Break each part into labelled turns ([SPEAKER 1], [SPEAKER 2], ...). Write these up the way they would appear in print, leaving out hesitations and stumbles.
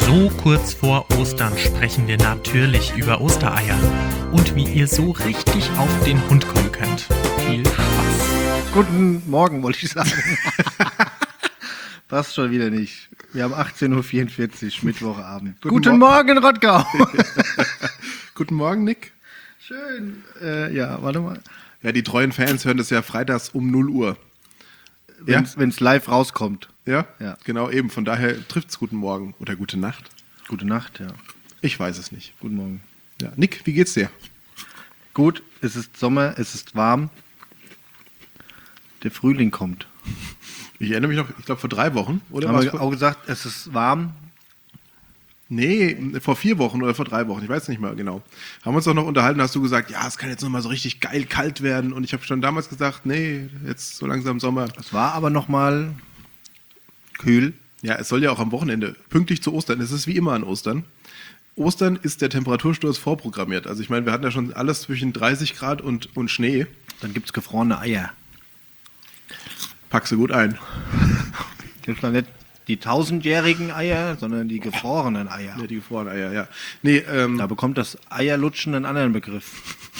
[SPEAKER 1] So kurz vor Ostern sprechen wir natürlich über Ostereier und wie ihr so richtig auf den Hund kommen könnt. Viel Spaß.
[SPEAKER 2] Guten Morgen, wollte ich sagen. Passt schon wieder nicht. Wir haben 18.44 Uhr, Mittwochabend. Guten Morgen, Rottgau.
[SPEAKER 3] Guten Morgen, Nick.
[SPEAKER 2] Schön. Ja, warte mal.
[SPEAKER 3] Ja, die treuen Fans hören das ja freitags um 0 Uhr.
[SPEAKER 2] Wenn's live rauskommt.
[SPEAKER 3] Ja?
[SPEAKER 2] Ja.
[SPEAKER 3] Genau, eben. Von daher trifft's guten Morgen oder gute Nacht.
[SPEAKER 2] Gute Nacht, ja.
[SPEAKER 3] Ich weiß es nicht.
[SPEAKER 2] Guten Morgen.
[SPEAKER 3] Ja. Nick, wie geht's dir?
[SPEAKER 2] Gut, es ist Sommer, es ist warm. Der Frühling kommt.
[SPEAKER 3] Ich erinnere mich noch, ich glaube vor 3 Wochen. Oder
[SPEAKER 2] Haben
[SPEAKER 3] war's
[SPEAKER 2] wir auch gesagt, es ist warm.
[SPEAKER 3] Nee, vor 4 Wochen oder vor 3 Wochen, ich weiß nicht mehr genau. Haben wir uns doch noch unterhalten, hast du gesagt, ja, es kann jetzt nochmal so richtig geil kalt werden. Und ich habe schon damals gesagt, nee, jetzt so langsam Sommer.
[SPEAKER 2] Es war aber nochmal kühl.
[SPEAKER 3] Ja, es soll ja auch am Wochenende, pünktlich zu Ostern, es ist wie immer an Ostern. Ostern ist der Temperatursturz vorprogrammiert. Also ich meine, wir hatten ja schon alles zwischen 30 Grad und Schnee.
[SPEAKER 2] Dann gibt's gefrorene Eier.
[SPEAKER 3] Packst du gut ein.
[SPEAKER 2] Gibt's mal nicht die 1000-jährigen Eier, sondern die gefrorenen Eier.
[SPEAKER 3] Ja, die gefrorenen Eier, ja. Nee,
[SPEAKER 2] Da bekommt das Eierlutschen einen anderen Begriff.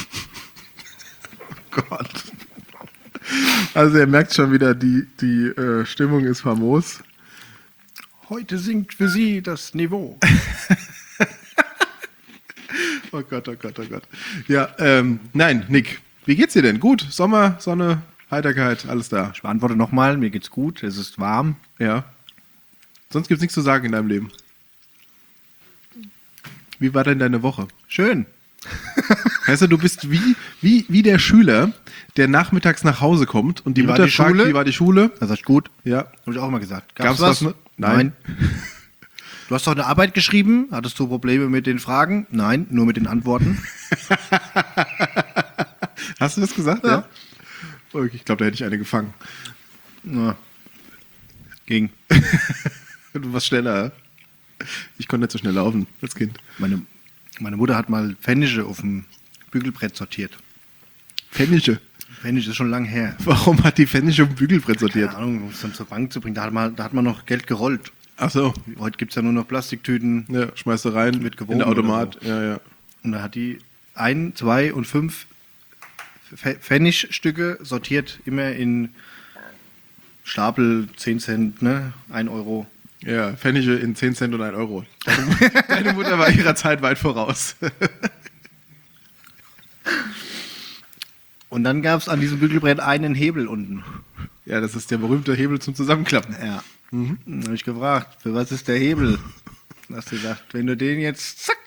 [SPEAKER 3] Gott. Also ihr merkt schon wieder, die Stimmung ist famos.
[SPEAKER 2] Heute sinkt für Sie das Niveau.
[SPEAKER 3] Oh Gott, oh Gott, oh Gott. Ja, nein, Nick, wie geht's dir denn? Gut, Sommer, Sonne, Heiterkeit, alles da.
[SPEAKER 2] Ich beantworte nochmal, mir geht's gut, es ist warm.
[SPEAKER 3] Ja. Sonst gibt's nichts zu sagen in deinem Leben. Wie war denn deine Woche?
[SPEAKER 2] Schön.
[SPEAKER 3] Weißt du, du bist wie der Schüler, der nachmittags nach Hause kommt und die
[SPEAKER 2] Wie war
[SPEAKER 3] Mutter
[SPEAKER 2] die
[SPEAKER 3] fragt,
[SPEAKER 2] Schule?
[SPEAKER 3] wie war die Schule?
[SPEAKER 2] Das ist gut.
[SPEAKER 3] Ja.
[SPEAKER 2] Habe ich auch mal gesagt.
[SPEAKER 3] Gab's was? Nein.
[SPEAKER 2] Du hast doch eine Arbeit geschrieben? Hattest du Probleme mit den Fragen? Nein, nur mit den Antworten.
[SPEAKER 3] Hast du das gesagt?
[SPEAKER 2] Ja.
[SPEAKER 3] Oh, ich glaube, da hätte ich eine gefangen.
[SPEAKER 2] Na, ging.
[SPEAKER 3] Du warst schneller. Ich konnte nicht so schnell laufen als Kind.
[SPEAKER 2] Meine Mutter hat mal Pfennige auf dem Bügelbrett sortiert.
[SPEAKER 3] Pfennige.
[SPEAKER 2] Pfennige ist schon lang her.
[SPEAKER 3] Warum hat die Pfennige auf dem Bügelbrett sortiert?
[SPEAKER 2] Keine Ahnung, um es dann zur Bank zu bringen. Da hat man noch Geld gerollt.
[SPEAKER 3] Ach so.
[SPEAKER 2] Heute gibt es ja nur noch Plastiktüten.
[SPEAKER 3] Ja, schmeißt du rein
[SPEAKER 2] Wird gewogen
[SPEAKER 3] in den Automat.
[SPEAKER 2] oder
[SPEAKER 3] Ja, ja.
[SPEAKER 2] Und da hat die 1, 2 und 5 Pfennigstücke sortiert, immer in Stapel 10 Cent, ne? 1 Euro.
[SPEAKER 3] Ja, Pfennige in 10 Cent und 1 Euro. Deine Mutter war ihrer Zeit weit voraus.
[SPEAKER 2] Und dann gab es an diesem Bügelbrett einen Hebel unten.
[SPEAKER 3] Ja, das ist der berühmte Hebel zum Zusammenklappen.
[SPEAKER 2] Ja. Dann habe ich gefragt, für was ist der Hebel? Dann hast du gesagt, wenn du den jetzt zack.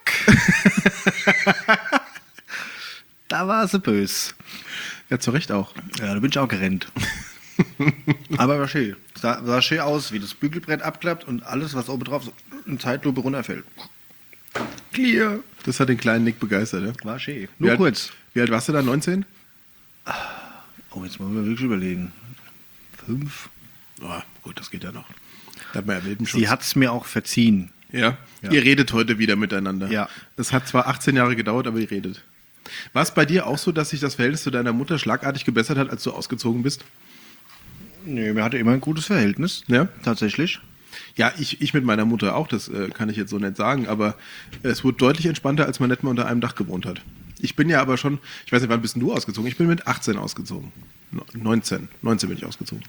[SPEAKER 2] Da war sie bös.
[SPEAKER 3] Ja, zu Recht auch.
[SPEAKER 2] Ja, da bin ich auch gerannt. Aber war schön. Sah schön aus, wie das Bügelbrett abklappt und alles, was oben drauf so in Zeitlupe runterfällt. Clear.
[SPEAKER 3] Das hat den kleinen Nick begeistert, ja?
[SPEAKER 2] War schön.
[SPEAKER 3] Wie
[SPEAKER 2] Nur
[SPEAKER 3] alt-
[SPEAKER 2] kurz.
[SPEAKER 3] Wie alt warst du da? 19?
[SPEAKER 2] Oh, jetzt müssen wir wirklich überlegen. 5.
[SPEAKER 3] Oh, gut, das geht ja noch. Da hat man ja Welpenschutz.
[SPEAKER 2] Sie hat es mir auch verziehen.
[SPEAKER 3] Ja?
[SPEAKER 2] Ja.
[SPEAKER 3] Ihr redet heute wieder miteinander.
[SPEAKER 2] Ja.
[SPEAKER 3] Es hat zwar 18 Jahre gedauert, aber ihr redet. War es bei dir auch so, dass sich das Verhältnis zu deiner Mutter schlagartig gebessert hat, als du ausgezogen bist?
[SPEAKER 2] Nee, mir hatte immer ein gutes Verhältnis.
[SPEAKER 3] Ja?
[SPEAKER 2] Tatsächlich.
[SPEAKER 3] Ja, ich mit meiner Mutter auch, das kann ich jetzt so nicht sagen, aber es wurde deutlich entspannter, als man nicht mehr unter einem Dach gewohnt hat. Ich bin ja aber schon, ich weiß nicht, wann bist denn du ausgezogen? Ich bin mit 18 ausgezogen. 19 bin ich ausgezogen.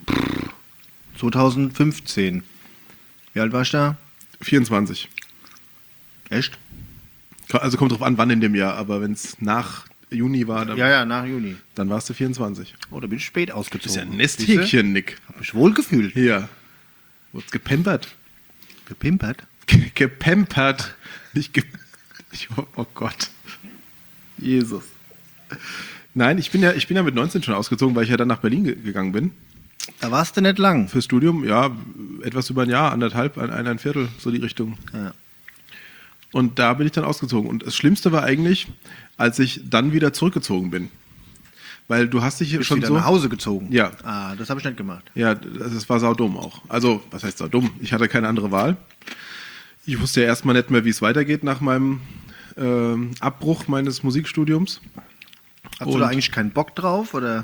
[SPEAKER 2] 2015. Wie alt warst du da?
[SPEAKER 3] 24.
[SPEAKER 2] Echt?
[SPEAKER 3] Also kommt drauf an, wann in dem Jahr, aber wenn es nach Juni war,
[SPEAKER 2] Ja, nach Juni.
[SPEAKER 3] dann warst du 24.
[SPEAKER 2] Oh, da bin ich spät
[SPEAKER 3] Das
[SPEAKER 2] ausgezogen.
[SPEAKER 3] ist ja ein Nesthäkchen, Nick.
[SPEAKER 2] Hab mich wohl gefühlt.
[SPEAKER 3] Hier. Wurd's gepampert.
[SPEAKER 2] Gepimpert.
[SPEAKER 3] Gepampert. Oh Gott. Jesus. Nein, ich bin ja mit 19 schon ausgezogen, weil ich ja dann nach Berlin gegangen bin.
[SPEAKER 2] Da warst du nicht lang.
[SPEAKER 3] Fürs Studium, ja, etwas über ein Jahr, 1,5, ein Viertel, so die Richtung.
[SPEAKER 2] Ja.
[SPEAKER 3] Und da bin ich dann ausgezogen. Und das Schlimmste war eigentlich, als ich dann wieder zurückgezogen bin. Weil du hast dich
[SPEAKER 2] Bist
[SPEAKER 3] schon
[SPEAKER 2] wieder
[SPEAKER 3] so...
[SPEAKER 2] nach Hause gezogen?
[SPEAKER 3] Ja.
[SPEAKER 2] Ah, das habe ich nicht gemacht.
[SPEAKER 3] Ja, das war saudumm auch. Also, was heißt saudumm? Ich hatte keine andere Wahl. Ich wusste ja erstmal nicht mehr, wie es weitergeht nach meinem Abbruch meines Musikstudiums.
[SPEAKER 2] Hast du da eigentlich keinen Bock drauf oder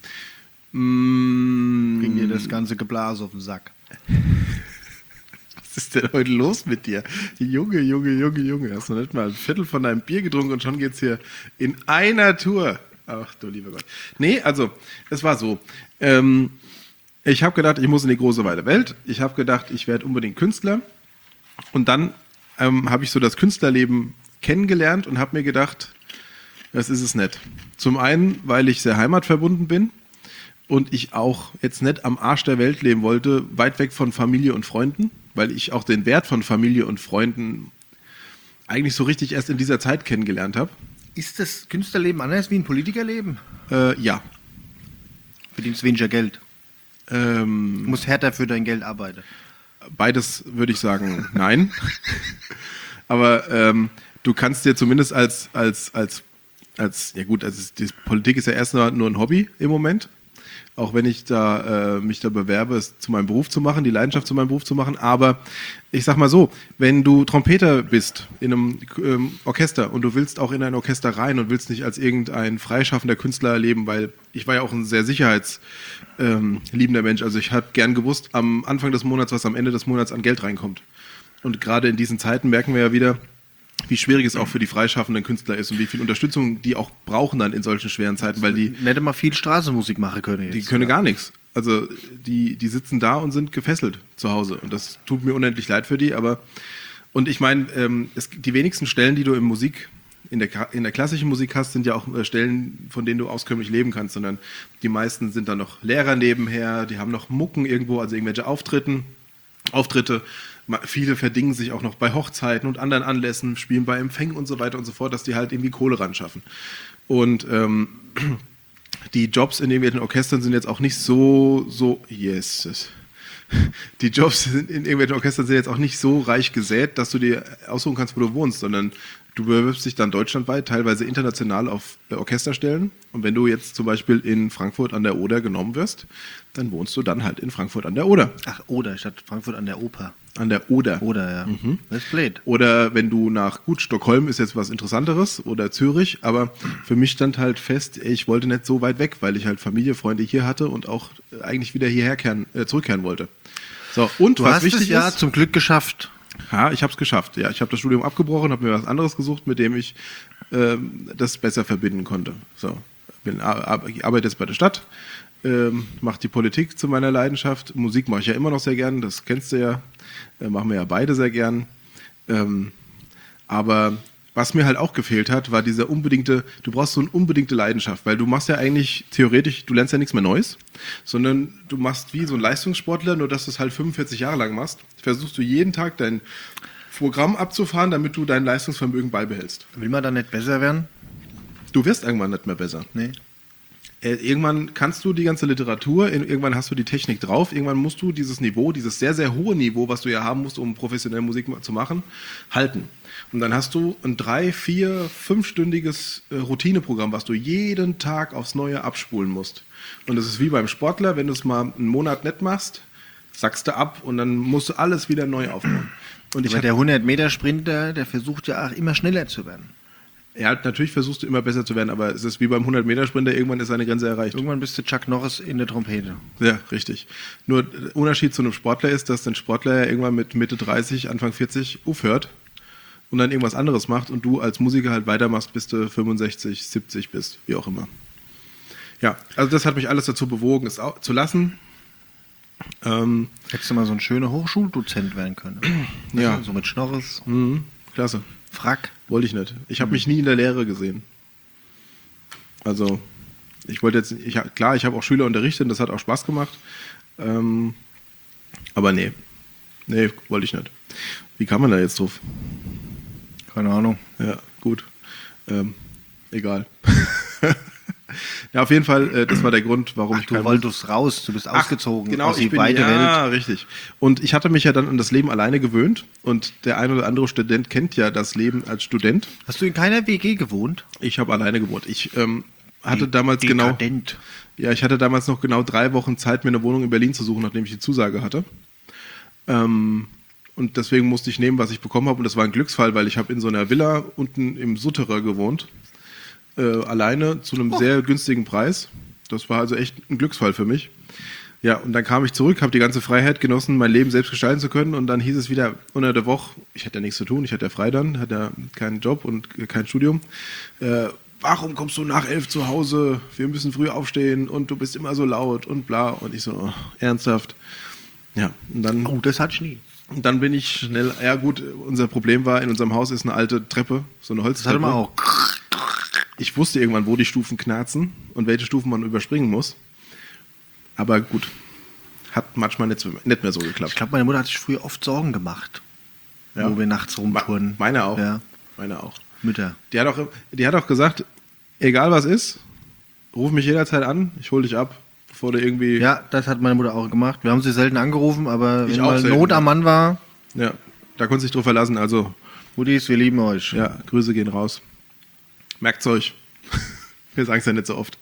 [SPEAKER 2] ging dir das ganze Geblas auf den Sack?
[SPEAKER 3] Was ist denn heute los mit dir? Junge. Hast noch nicht mal ein Viertel von deinem Bier getrunken und schon geht's hier in einer Tour. Ach du lieber Gott. Nee, also, es war so. Ich habe gedacht, ich muss in die große weite Welt. Ich habe gedacht, ich werde unbedingt Künstler. Und dann habe ich so das Künstlerleben kennengelernt und habe mir gedacht, das ist es nicht. Zum einen, weil ich sehr heimatverbunden bin und ich auch jetzt nicht am Arsch der Welt leben wollte, weit weg von Familie und Freunden, weil ich auch den Wert von Familie und Freunden eigentlich so richtig erst in dieser Zeit kennengelernt habe.
[SPEAKER 2] Ist das Künstlerleben anders wie ein Politikerleben?
[SPEAKER 3] Ja.
[SPEAKER 2] Verdienst weniger Geld. Du
[SPEAKER 3] Ähm,
[SPEAKER 2] musst härter für dein Geld arbeiten.
[SPEAKER 3] Beides würde ich sagen, nein. Aber du kannst dir zumindest ja gut, also die Politik ist ja erst nur ein Hobby im Moment. Auch wenn ich mich da bewerbe, es zu meinem Beruf zu machen, die Leidenschaft zu meinem Beruf zu machen. Aber ich sag mal so, wenn du Trompeter bist in einem Orchester und du willst auch in ein Orchester rein und willst nicht als irgendein freischaffender Künstler leben, weil ich war ja auch ein sehr sicherheitsliebender Mensch. Also ich habe gern gewusst am Anfang des Monats, was am Ende des Monats an Geld reinkommt. Und gerade in diesen Zeiten merken wir ja wieder, wie schwierig es auch für die freischaffenden Künstler ist und wie viel Unterstützung die auch brauchen dann in solchen schweren Zeiten, weil die
[SPEAKER 2] Nicht immer viel Straßenmusik machen können jetzt.
[SPEAKER 3] die können gar nichts. Also die sitzen da und sind gefesselt zu Hause und das tut mir unendlich leid für die, aber und ich meine, die wenigsten Stellen, die du in der klassischen Musik hast, sind ja auch Stellen, von denen du auskömmlich leben kannst, sondern die meisten sind dann noch Lehrer nebenher, die haben noch Mucken irgendwo, also irgendwelche Auftritte. Viele verdingen sich auch noch bei Hochzeiten und anderen Anlässen, spielen bei Empfängen und so weiter und so fort, dass die halt irgendwie Kohle ran schaffen. Und die Jobs in irgendwelchen Orchestern sind jetzt auch nicht Jesus. Die Jobs in irgendwelchen Orchestern sind jetzt auch nicht so reich gesät, dass du dir aussuchen kannst, wo du wohnst, sondern du bewirbst dich dann deutschlandweit, teilweise international auf Orchesterstellen. Und wenn du jetzt zum Beispiel in Frankfurt an der Oder genommen wirst, dann wohnst du dann halt in Frankfurt an der Oder.
[SPEAKER 2] Ach, Oder, statt Frankfurt an der Oper.
[SPEAKER 3] An der Oder.
[SPEAKER 2] Oder, ja. Das ist blöd.
[SPEAKER 3] Oder wenn du Stockholm ist jetzt was Interessanteres oder Zürich, aber für mich stand halt fest, ich wollte nicht so weit weg, weil ich halt Familie, Freunde hier hatte und auch eigentlich wieder zurückkehren wollte. So, und
[SPEAKER 2] Du
[SPEAKER 3] was
[SPEAKER 2] hast
[SPEAKER 3] wichtig
[SPEAKER 2] es ja
[SPEAKER 3] ist,
[SPEAKER 2] zum Glück geschafft.
[SPEAKER 3] ja, ich habe es geschafft. Ja, ich habe das Studium abgebrochen, habe mir was anderes gesucht, mit dem ich das besser verbinden konnte. So, ich arbeite jetzt bei der Stadt, mache die Politik zu meiner Leidenschaft. Musik mache ich ja immer noch sehr gern, das kennst du ja. Machen wir ja beide sehr gern. Aber was mir halt auch gefehlt hat, war du brauchst so eine unbedingte Leidenschaft, weil du machst ja eigentlich theoretisch, du lernst ja nichts mehr Neues, sondern du machst wie so ein Leistungssportler, nur dass du es halt 45 Jahre lang machst. Versuchst du jeden Tag dein Programm abzufahren, damit du dein Leistungsvermögen beibehältst.
[SPEAKER 2] Will man da nicht besser werden?
[SPEAKER 3] Du wirst irgendwann nicht mehr besser.
[SPEAKER 2] Nee.
[SPEAKER 3] Irgendwann kannst du die ganze Literatur, irgendwann hast du die Technik drauf, irgendwann musst du dieses Niveau, dieses sehr, sehr hohe Niveau, was du ja haben musst, um professionell Musik zu machen, halten. Und dann hast du ein 3-, 4-, 5-stündiges Routineprogramm, was du jeden Tag aufs Neue abspulen musst. Und das ist wie beim Sportler, wenn du es mal einen Monat nicht machst, sackst du ab und dann musst du alles wieder neu aufbauen. Und
[SPEAKER 2] Aber der 100-Meter-Sprinter, der versucht ja auch immer schneller zu werden.
[SPEAKER 3] ja, natürlich versuchst du immer besser zu werden, aber es ist wie beim 100-Meter-Sprinter, irgendwann ist seine Grenze erreicht.
[SPEAKER 2] Irgendwann bist du Chuck Norris in der Trompete.
[SPEAKER 3] Ja, richtig. Nur der Unterschied zu einem Sportler ist, dass ein Sportler ja irgendwann mit Mitte 30, Anfang 40 aufhört und dann irgendwas anderes macht und du als Musiker halt weitermachst, bis du 65, 70 bist, wie auch immer. Ja, also das hat mich alles dazu bewogen, es zu lassen.
[SPEAKER 2] Hättest du mal so ein schöner Hochschuldozent werden können.
[SPEAKER 3] Ja.
[SPEAKER 2] So mit Schnorres,
[SPEAKER 3] Klasse.
[SPEAKER 2] Frack.
[SPEAKER 3] Wollte ich nicht. Ich habe mich nie in der Lehre gesehen. Also, ich wollte jetzt, klar, ich habe auch Schüler unterrichtet und das hat auch Spaß gemacht. Aber nee, wollte ich nicht. Wie kam man da jetzt drauf?
[SPEAKER 2] Keine Ahnung.
[SPEAKER 3] Ja, gut. Egal. Ja, auf jeden Fall, das war der Grund, warum ich
[SPEAKER 2] Du wolltest raus, du bist ausgezogen
[SPEAKER 3] genau,
[SPEAKER 2] aus die weite Welt.
[SPEAKER 3] Ja, richtig. Und ich hatte mich ja dann an das Leben alleine gewöhnt und der ein oder andere Student kennt ja das Leben als Student.
[SPEAKER 2] Hast du in keiner WG gewohnt?
[SPEAKER 3] Ich habe alleine gewohnt. Ich hatte damals noch genau 3 Wochen Zeit, mir eine Wohnung in Berlin zu suchen, nachdem ich die Zusage hatte. Und deswegen musste ich nehmen, was ich bekommen habe. Und das war ein Glücksfall, weil ich habe in so einer Villa unten im Sutterer gewohnt. Alleine zu einem sehr günstigen Preis. Das war also echt ein Glücksfall für mich. Ja, und dann kam ich zurück, habe die ganze Freiheit genossen, mein Leben selbst gestalten zu können. Und dann hieß es wieder unter der Woche, ich hatte ja nichts zu tun, ich hatte ja frei dann, hatte ja keinen Job und kein Studium. Warum kommst du nach 11 zu Hause? Wir müssen früh aufstehen und du bist immer so laut und bla. Und ich so, oh, ernsthaft. Ja, und dann...
[SPEAKER 2] Oh, das hatte ich nie.
[SPEAKER 3] Und dann bin ich schnell, ja gut, unser Problem war, in unserem Haus ist eine alte Treppe, so eine
[SPEAKER 2] Das
[SPEAKER 3] Holztreppe.
[SPEAKER 2] hatte man auch.
[SPEAKER 3] Ich wusste irgendwann, wo die Stufen knarzen und welche Stufen man überspringen muss. Aber gut, hat manchmal nicht mehr so geklappt.
[SPEAKER 2] Ich glaube, meine Mutter hat sich früher oft Sorgen gemacht,
[SPEAKER 3] Ja.
[SPEAKER 2] wo wir nachts rumtouren.
[SPEAKER 3] Meine auch.
[SPEAKER 2] Ja,
[SPEAKER 3] Meine auch.
[SPEAKER 2] Mütter.
[SPEAKER 3] Die hat auch gesagt, egal was ist, ruf mich jederzeit an, ich hol dich ab, bevor du irgendwie...
[SPEAKER 2] Ja, das hat meine Mutter auch gemacht. Wir haben sie selten angerufen, aber
[SPEAKER 3] Ich
[SPEAKER 2] wenn
[SPEAKER 3] auch
[SPEAKER 2] mal
[SPEAKER 3] selten,
[SPEAKER 2] Not
[SPEAKER 3] ja.
[SPEAKER 2] am Mann war,
[SPEAKER 3] Ja, da konntest du dich drauf verlassen, also
[SPEAKER 2] Muttis, wir lieben euch.
[SPEAKER 3] ja, Grüße gehen raus. Merkt's euch. Wir sagen es ja nicht so oft.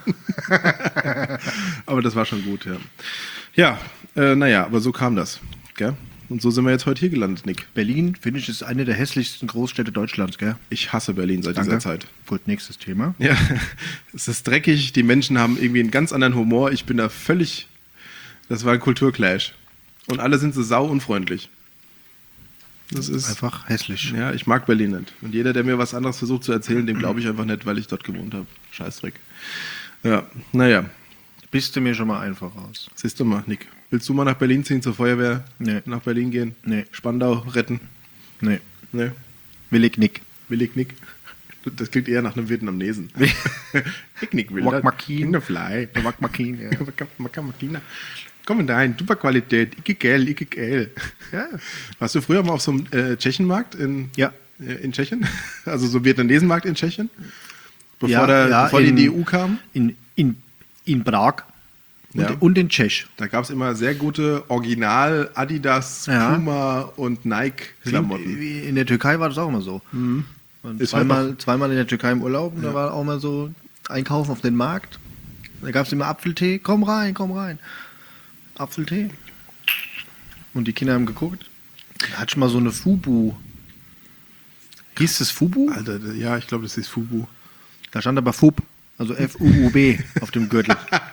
[SPEAKER 3] Aber das war schon gut, ja. Ja, naja, aber so kam das. Gell? Und so sind wir jetzt heute hier gelandet, Nick.
[SPEAKER 2] Berlin, finde ich, ist eine der hässlichsten Großstädte Deutschlands, gell?
[SPEAKER 3] Ich hasse Berlin seit dieser Zeit.
[SPEAKER 2] Gut, nächstes Thema.
[SPEAKER 3] Ja, es ist dreckig, die Menschen haben irgendwie einen ganz anderen Humor. Ich bin da völlig... Das war ein Kulturclash. Und alle sind so sau unfreundlich. Das ist...
[SPEAKER 2] Einfach hässlich.
[SPEAKER 3] Ja, ich mag Berlin nicht. Und jeder, der mir was anderes versucht zu erzählen, dem glaube ich einfach nicht, weil ich dort gewohnt habe. Scheißdreck. Ja, naja.
[SPEAKER 2] Bist du mir schon mal einfach raus?
[SPEAKER 3] Siehst du mal, Nick. Willst du mal nach Berlin ziehen, zur Feuerwehr?
[SPEAKER 2] Nee.
[SPEAKER 3] Nach Berlin gehen?
[SPEAKER 2] Nee.
[SPEAKER 3] Spandau retten?
[SPEAKER 2] Nee.
[SPEAKER 3] Nee.
[SPEAKER 2] Will ich nicht.
[SPEAKER 3] Will ich Nick? Das klingt eher nach einem Vietnamesen. Ich Nick will
[SPEAKER 2] Wak Makin.
[SPEAKER 3] das. Fly.
[SPEAKER 2] Wak Makin, ja.
[SPEAKER 3] Makina. Komm rein, super Qualität. Ich geil.
[SPEAKER 2] Ja.
[SPEAKER 3] Warst du früher mal auf so einem Tschechenmarkt in Tschechien? Also so einem Vietnamesenmarkt in Tschechien? Bevor die in die EU kamen?
[SPEAKER 2] In Prag
[SPEAKER 3] Ja.
[SPEAKER 2] und in Tschech.
[SPEAKER 3] Da gab es immer sehr gute Original Adidas,
[SPEAKER 2] Ja.
[SPEAKER 3] Puma und Nike-Klamotten.
[SPEAKER 2] Wie in der Türkei war das auch immer so. Und
[SPEAKER 3] Ist
[SPEAKER 2] zweimal in der Türkei im Urlaub und da war auch mal so einkaufen auf den Markt. Da gab es immer Apfeltee. Komm rein. Apfeltee. Und die Kinder haben geguckt. Da hatte ich mal so eine Fubu. Hieß das Fubu?
[SPEAKER 3] Alter, ja, ich glaube, das ist Fubu.
[SPEAKER 2] Da stand aber Fub, also F-U-U-B auf dem Gürtel.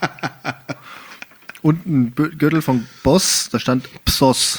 [SPEAKER 2] Und ein Gürtel von Boss, da stand Psos.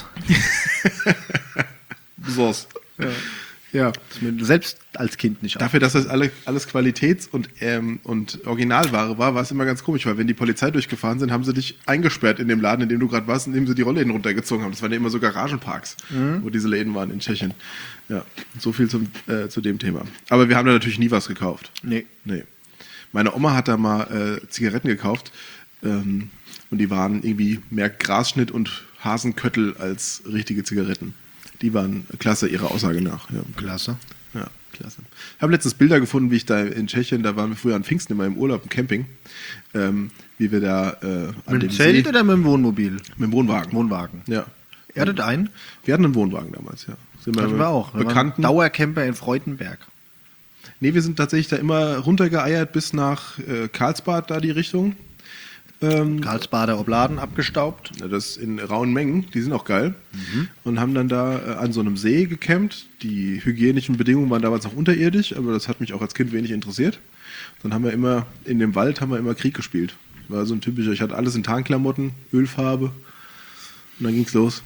[SPEAKER 3] Soß. Ja.
[SPEAKER 2] Das ist mir selbst als Kind nicht
[SPEAKER 3] Dafür, dass das alles Qualitäts- und Originalware war es immer ganz komisch, weil wenn die Polizei durchgefahren sind, haben sie dich eingesperrt in dem Laden, in dem du gerade warst, indem sie die Rollläden runtergezogen haben. Das waren ja immer so Garagenparks, wo diese Läden waren in Tschechien. Ja, so viel zu dem Thema. Aber wir haben da natürlich nie was gekauft.
[SPEAKER 2] Nee.
[SPEAKER 3] Meine Oma hat da mal Zigaretten gekauft und die waren irgendwie mehr Grasschnitt und Hasenköttel als richtige Zigaretten. Die waren klasse, ihrer Aussage nach. Ja.
[SPEAKER 2] Klasse.
[SPEAKER 3] Ja, klasse. Ich habe letztens Bilder gefunden, wie ich da in Tschechien, da waren wir früher an Pfingsten immer im Urlaub, im Camping, wie wir da an
[SPEAKER 2] Mit
[SPEAKER 3] dem
[SPEAKER 2] dem Zelt
[SPEAKER 3] See,
[SPEAKER 2] oder mit dem Wohnmobil?
[SPEAKER 3] mit dem Wohnwagen.
[SPEAKER 2] Wohnwagen.
[SPEAKER 3] Ja.
[SPEAKER 2] Ihr hattet einen?
[SPEAKER 3] Wir hatten einen Wohnwagen damals, ja. Sind
[SPEAKER 2] Hatten wir auch. Wir waren
[SPEAKER 3] Bekannten.
[SPEAKER 2] Dauercamper in Freudenberg.
[SPEAKER 3] Nee, wir sind tatsächlich da immer runtergeeiert bis nach Karlsbad, da die Richtung.
[SPEAKER 2] Karlsbader Obladen abgestaubt.
[SPEAKER 3] Das in rauen Mengen, die sind auch geil. Und haben dann da an so einem See gecampt. Die hygienischen Bedingungen waren damals noch unterirdisch, aber das hat mich auch als Kind wenig interessiert. Dann haben wir immer, in dem Wald haben wir immer Krieg gespielt. War so ein typischer, ich hatte alles in Tarnklamotten, Ölfarbe. Und dann ging's los.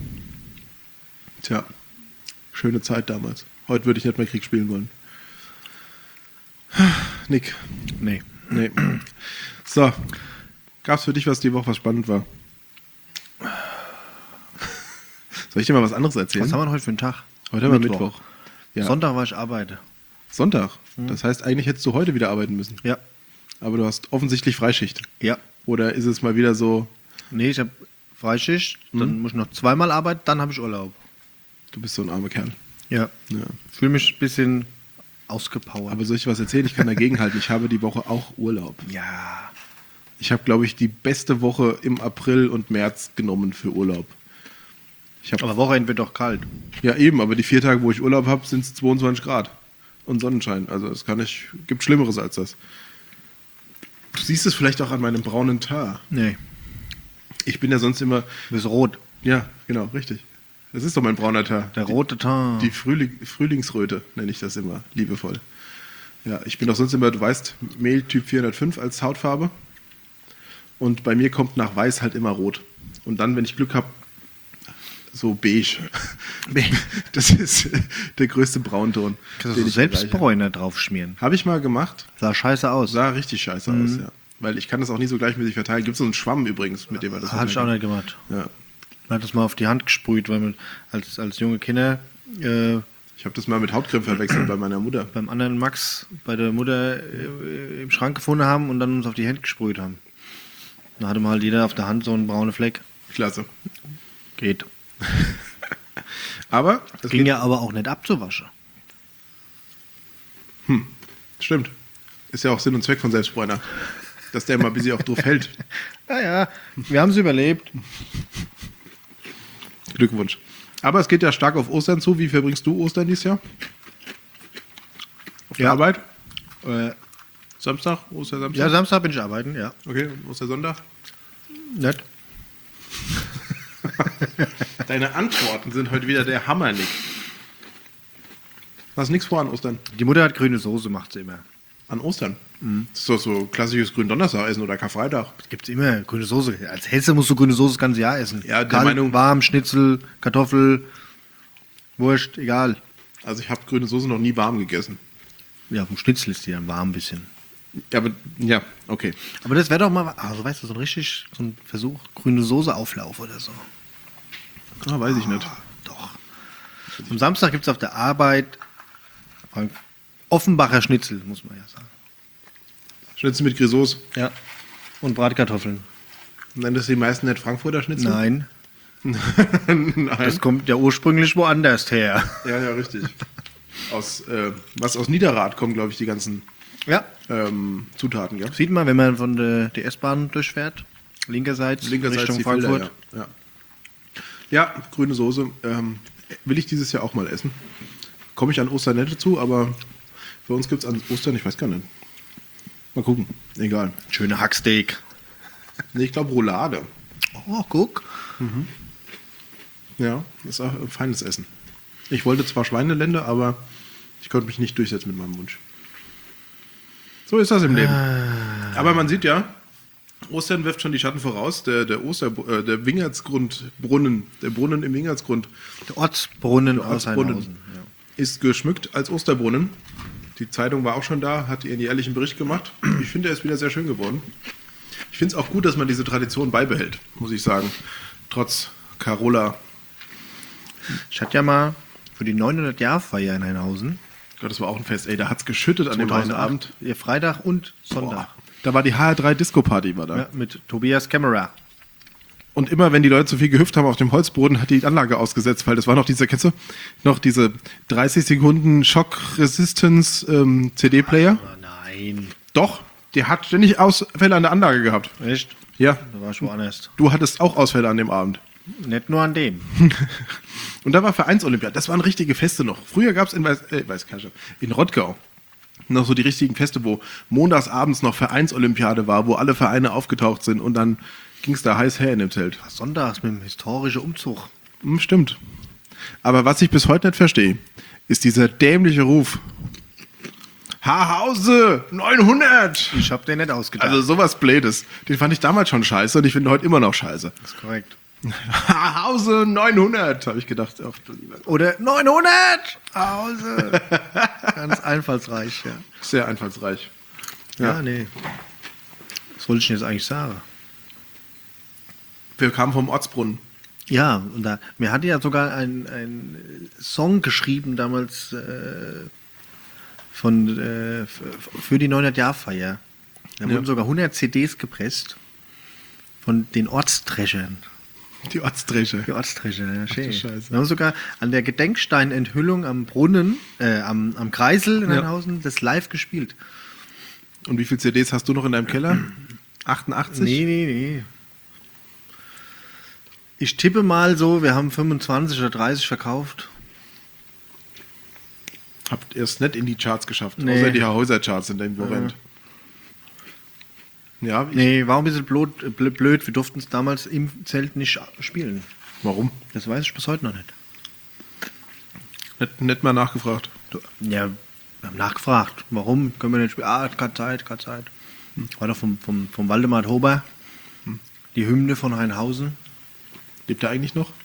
[SPEAKER 3] Tja, schöne Zeit damals. Heute würde ich nicht mehr Krieg spielen wollen. Nick.
[SPEAKER 2] Nee.
[SPEAKER 3] Nee. So. Gab's für dich was die Woche, was spannend war? Soll ich dir mal was anderes erzählen?
[SPEAKER 2] Was haben wir heute für einen Tag?
[SPEAKER 3] Heute haben wir Mittwoch. Ja.
[SPEAKER 2] Sonntag war ich arbeite.
[SPEAKER 3] Sonntag. Das heißt, eigentlich hättest du heute wieder arbeiten müssen.
[SPEAKER 2] Ja.
[SPEAKER 3] Aber du hast offensichtlich Freischicht.
[SPEAKER 2] Ja.
[SPEAKER 3] Oder ist es mal wieder so,
[SPEAKER 2] Nee, ich habe Freischicht, dann muss ich noch zweimal arbeiten, dann habe ich Urlaub.
[SPEAKER 3] du bist so ein armer Kerl.
[SPEAKER 2] Ja.
[SPEAKER 3] Ja.
[SPEAKER 2] Fühle mich ein bisschen ausgepowert.
[SPEAKER 3] Aber soll ich was erzählen? Ich kann dagegenhalten. Ich habe die Woche auch Urlaub.
[SPEAKER 2] ja.
[SPEAKER 3] Ich habe, glaube ich, die beste Woche im April und März genommen für Urlaub. Ich habe
[SPEAKER 2] Aber Wochenende wird doch kalt.
[SPEAKER 3] Ja, eben, aber die 4 Tage, wo ich Urlaub habe, sind es 22 Grad und Sonnenschein. Also es gibt Schlimmeres als das. Du siehst es vielleicht auch an meinem braunen Teint.
[SPEAKER 2] Nee.
[SPEAKER 3] Ich bin ja sonst immer,
[SPEAKER 2] Du bist rot.
[SPEAKER 3] ja, genau, richtig. Das ist doch mein brauner Teint.
[SPEAKER 2] Der rote Teint.
[SPEAKER 3] Die Frühlingsröte nenne ich das immer, liebevoll. Ja, ich bin doch sonst immer, du weißt, Mehltyp 405 als Hautfarbe. Und bei mir kommt nach weiß halt immer rot. Und dann, wenn ich Glück habe, so beige. Das ist der größte Braunton.
[SPEAKER 2] Kannst du Selbstbräuner draufschmieren?
[SPEAKER 3] Habe ich mal gemacht.
[SPEAKER 2] Sah scheiße aus.
[SPEAKER 3] Sah richtig scheiße aus, ja. Weil ich kann das auch nie so gleichmäßig verteilen. Gibt es so einen Schwamm übrigens, mit dem man das
[SPEAKER 2] Habe ich auch nicht gemacht.
[SPEAKER 3] Ja.
[SPEAKER 2] Man hat das mal auf die Hand gesprüht, weil man als junge Kinder
[SPEAKER 3] Ich habe das mal mit Hautcreme verwechselt bei meiner Mutter.
[SPEAKER 2] beim anderen Max bei der Mutter im Schrank gefunden haben und dann uns auf die Hände gesprüht haben. Da hatte mal halt jeder auf der Hand so einen braunen Fleck.
[SPEAKER 3] Klasse.
[SPEAKER 2] Geht.
[SPEAKER 3] Aber es
[SPEAKER 2] Ging ja aber auch nicht abzuwaschen.
[SPEAKER 3] Stimmt. Ist ja auch Sinn und Zweck von Selbstbräuner. Dass der mal ein bisschen auch drauf hält.
[SPEAKER 2] Ja, wir haben es überlebt.
[SPEAKER 3] Glückwunsch. Aber es geht ja stark auf Ostern zu. Wie verbringst du Ostern dieses Jahr? Auf der Arbeit? Samstag? Ostersamstag?
[SPEAKER 2] Ja, Samstag bin ich arbeiten, ja.
[SPEAKER 3] Okay, Ostersonntag?
[SPEAKER 2] Nett.
[SPEAKER 3] Deine Antworten sind heute wieder der Hammer, Nick. Hast nichts vor an Ostern?
[SPEAKER 2] Die Mutter hat grüne Soße, macht sie immer.
[SPEAKER 3] An Ostern? Das ist doch so klassisches Gründonnerstag essen oder Karfreitag.
[SPEAKER 2] Gibt's immer grüne Soße. Als Hesse musst du grüne Soße das ganze Jahr essen.
[SPEAKER 3] Ja, der
[SPEAKER 2] Kalt,
[SPEAKER 3] Meinung-
[SPEAKER 2] warm, Schnitzel, Kartoffel, Wurst, egal.
[SPEAKER 3] Also ich habe grüne Soße noch nie warm gegessen.
[SPEAKER 2] Ja, vom Schnitzel ist die dann warm ein bisschen.
[SPEAKER 3] Ja, aber ja, okay.
[SPEAKER 2] Aber das wäre doch mal, also weißt du, so ein Versuch, grüne Soße Auflauf oder so.
[SPEAKER 3] Ah, weiß ich nicht.
[SPEAKER 2] Doch. Am Samstag gibt es auf der Arbeit Offenbacher Schnitzel, muss man ja sagen.
[SPEAKER 3] Schnitzel mit Grisauce.
[SPEAKER 2] Ja. Und Bratkartoffeln.
[SPEAKER 3] Nennen das die meisten nicht Frankfurter Schnitzel?
[SPEAKER 2] Nein,
[SPEAKER 3] Nein.
[SPEAKER 2] das kommt ja ursprünglich woanders her.
[SPEAKER 3] Ja, ja, richtig. Aus Niederrad kommen, glaube ich, die ganzen
[SPEAKER 2] Ja.
[SPEAKER 3] Zutaten, gell?
[SPEAKER 2] Sieht man, wenn man von der S-Bahn durchfährt, linkerseits Richtung
[SPEAKER 3] die
[SPEAKER 2] Frankfurt.
[SPEAKER 3] Felder, ja. Ja, grüne Soße will ich dieses Jahr auch mal essen. Komme ich an Ostern nicht dazu, aber für uns gibt es an Ostern, ich weiß gar nicht. Mal gucken, egal.
[SPEAKER 2] Schöne Hacksteak.
[SPEAKER 3] Nee, ich glaube Roulade.
[SPEAKER 2] Oh, guck.
[SPEAKER 3] Ja, ist auch ein feines Essen. Ich wollte zwar Schweinelände, aber ich konnte mich nicht durchsetzen mit meinem Wunsch. So ist das im Leben. Aber man sieht ja, Ostern wirft schon die Schatten voraus. Der Wingertsgrundbrunnen, der Brunnen im Wingertsgrund
[SPEAKER 2] Der Ortsbrunnen aus
[SPEAKER 3] Ortsbrunnen.
[SPEAKER 2] Heinhausen. Ja.
[SPEAKER 3] ist geschmückt als Osterbrunnen. Die Zeitung war auch schon da, hat ihren jährlichen Bericht gemacht. Ich finde, er ist wieder sehr schön geworden. Ich finde es auch gut, dass man diese Tradition beibehält, muss ich sagen. Trotz Carola.
[SPEAKER 2] Ich hatte ja mal für die 900-Jahr-Feier in Heinhausen.
[SPEAKER 3] Gott, das war auch ein Fest. Ey, da hat es geschüttet an dem einen
[SPEAKER 2] 2008,
[SPEAKER 3] Abend.
[SPEAKER 2] ja, Freitag und Sonntag.
[SPEAKER 3] Boah, da war die HR3 Disco-Party war da.
[SPEAKER 2] Ja, mit Tobias Kämmerer.
[SPEAKER 3] Und immer, wenn die Leute zu viel gehüpft haben auf dem Holzboden, hat die Anlage ausgesetzt, weil das war noch kennst du, noch diese 30 Sekunden Shock-Resistance CD-Player.
[SPEAKER 2] Oh, nein.
[SPEAKER 3] Doch, die hat ständig Ausfälle an der Anlage gehabt.
[SPEAKER 2] Echt?
[SPEAKER 3] Ja,
[SPEAKER 2] Da war ich woanders.
[SPEAKER 3] du hattest auch Ausfälle an dem Abend.
[SPEAKER 2] Nicht nur an dem.
[SPEAKER 3] Und da war Vereinsolympiade. Das waren richtige Feste noch. Früher gab es in Rottgau noch so die richtigen Feste, wo montagsabends noch Vereinsolympiade war, wo alle Vereine aufgetaucht sind und dann ging es da heiß her in dem Zelt.
[SPEAKER 2] Sonntags mit dem historischen Umzug.
[SPEAKER 3] Stimmt. Aber was ich bis heute nicht verstehe, ist dieser dämliche Ruf. Haarhause 900!
[SPEAKER 2] Ich hab den nicht ausgedacht.
[SPEAKER 3] Also sowas Blödes. Den fand ich damals schon scheiße und ich finde heute immer noch scheiße.
[SPEAKER 2] das ist korrekt.
[SPEAKER 3] Haarhause 900, habe ich gedacht. Ach, du lieber.
[SPEAKER 2] Oder 900! Hause. Ganz einfallsreich, ja.
[SPEAKER 3] Sehr einfallsreich.
[SPEAKER 2] Ja, nee. Was wollte ich denn jetzt eigentlich sagen?
[SPEAKER 3] Wir kamen vom Ortsbrunnen.
[SPEAKER 2] Ja, und mir hatte ja sogar ein Song geschrieben damals für die 900-Jahr-Feier. Da wurden sogar 100 CDs gepresst von den Ortstrechern.
[SPEAKER 3] Die Ortsträche.
[SPEAKER 2] Die Ortstrecher, ja, schön.
[SPEAKER 3] du Scheiße.
[SPEAKER 2] Wir haben sogar an der Gedenksteinenthüllung am Brunnen, am Kreisel in Heinhausen, das live gespielt.
[SPEAKER 3] Und wie viele CDs hast du noch in deinem Keller? 88?
[SPEAKER 2] Nee. Ich tippe mal so, wir haben 25 oder 30 verkauft.
[SPEAKER 3] Habt ihr es nicht in die Charts geschafft?
[SPEAKER 2] Nee.
[SPEAKER 3] Außer die Häuser-Charts sind irgendwo rennt. Ja,
[SPEAKER 2] Nee, war ein bisschen blöd. Wir durften es damals im Zelt nicht spielen.
[SPEAKER 3] Warum?
[SPEAKER 2] Das weiß ich bis heute noch nicht.
[SPEAKER 3] Nicht mal nachgefragt.
[SPEAKER 2] Ja, wir haben nachgefragt, warum können wir nicht spielen? Keine Zeit. War doch vom Waldemar Hober. Die Hymne von Hainhausen.
[SPEAKER 3] Lebt er eigentlich noch?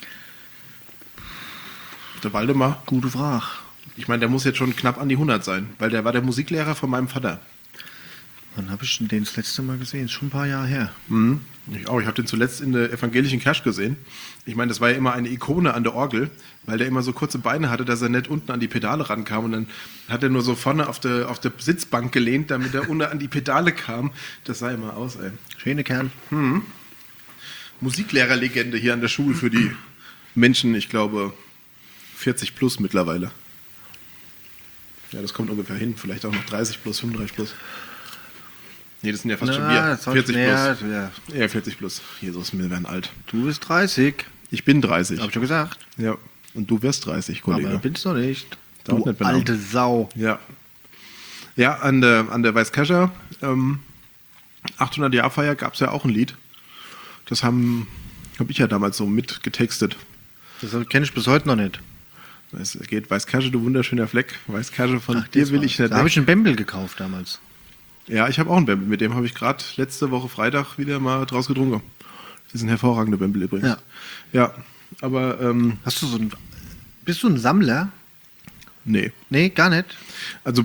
[SPEAKER 3] Der Waldemar?
[SPEAKER 2] Gute Frage.
[SPEAKER 3] Ich meine, der muss jetzt schon knapp an die 100 sein, weil der war der Musiklehrer von meinem Vater.
[SPEAKER 2] Wann habe ich den das letzte Mal gesehen? Ist schon ein paar Jahre her.
[SPEAKER 3] Mhm. Ich auch. Ich habe den zuletzt in der evangelischen Kirche gesehen. Ich meine, das war ja immer eine Ikone an der Orgel, weil der immer so kurze Beine hatte, dass er nicht unten an die Pedale rankam. Und dann hat er nur so vorne auf der Sitzbank gelehnt, damit er unten an die Pedale kam. Das sah immer aus, ey.
[SPEAKER 2] Schöne Kerl.
[SPEAKER 3] Musiklehrerlegende hier an der Schule für die Menschen, ich glaube, 40 plus mittlerweile. Ja, das kommt ungefähr hin. Vielleicht auch noch 30 plus, 35 plus. Nee, das sind ja fast schon wir. 40 plus.
[SPEAKER 2] Ja.
[SPEAKER 3] Ja, 40 plus. Jesus, wir werden alt.
[SPEAKER 2] Du bist 30.
[SPEAKER 3] Ich bin 30.
[SPEAKER 2] Hab ich schon gesagt.
[SPEAKER 3] Ja. Und du wirst 30, Kollege.
[SPEAKER 2] Aber bist noch nicht.
[SPEAKER 3] Dauert
[SPEAKER 2] Du
[SPEAKER 3] nicht mehr
[SPEAKER 2] alte Sau.
[SPEAKER 3] Ja. Ja, an der Weißkascher 800-Jahr-Feier gab es ja auch ein Lied. Das hab ich ja damals so mitgetextet.
[SPEAKER 2] Das kenne ich bis heute noch nicht.
[SPEAKER 3] Es geht Weißkascher, du wunderschöner Fleck. Weißkascher von dir will ich nicht.
[SPEAKER 2] Da habe ich einen Bembel gekauft damals.
[SPEAKER 3] Ja, ich habe auch einen Bembel. Mit dem habe ich gerade letzte Woche Freitag wieder mal draus getrunken. Das ist ein hervorragender Bembel übrigens.
[SPEAKER 2] Ja.
[SPEAKER 3] Ja, aber
[SPEAKER 2] Hast du bist du ein Sammler?
[SPEAKER 3] nee.
[SPEAKER 2] Nee, gar nicht.
[SPEAKER 3] Also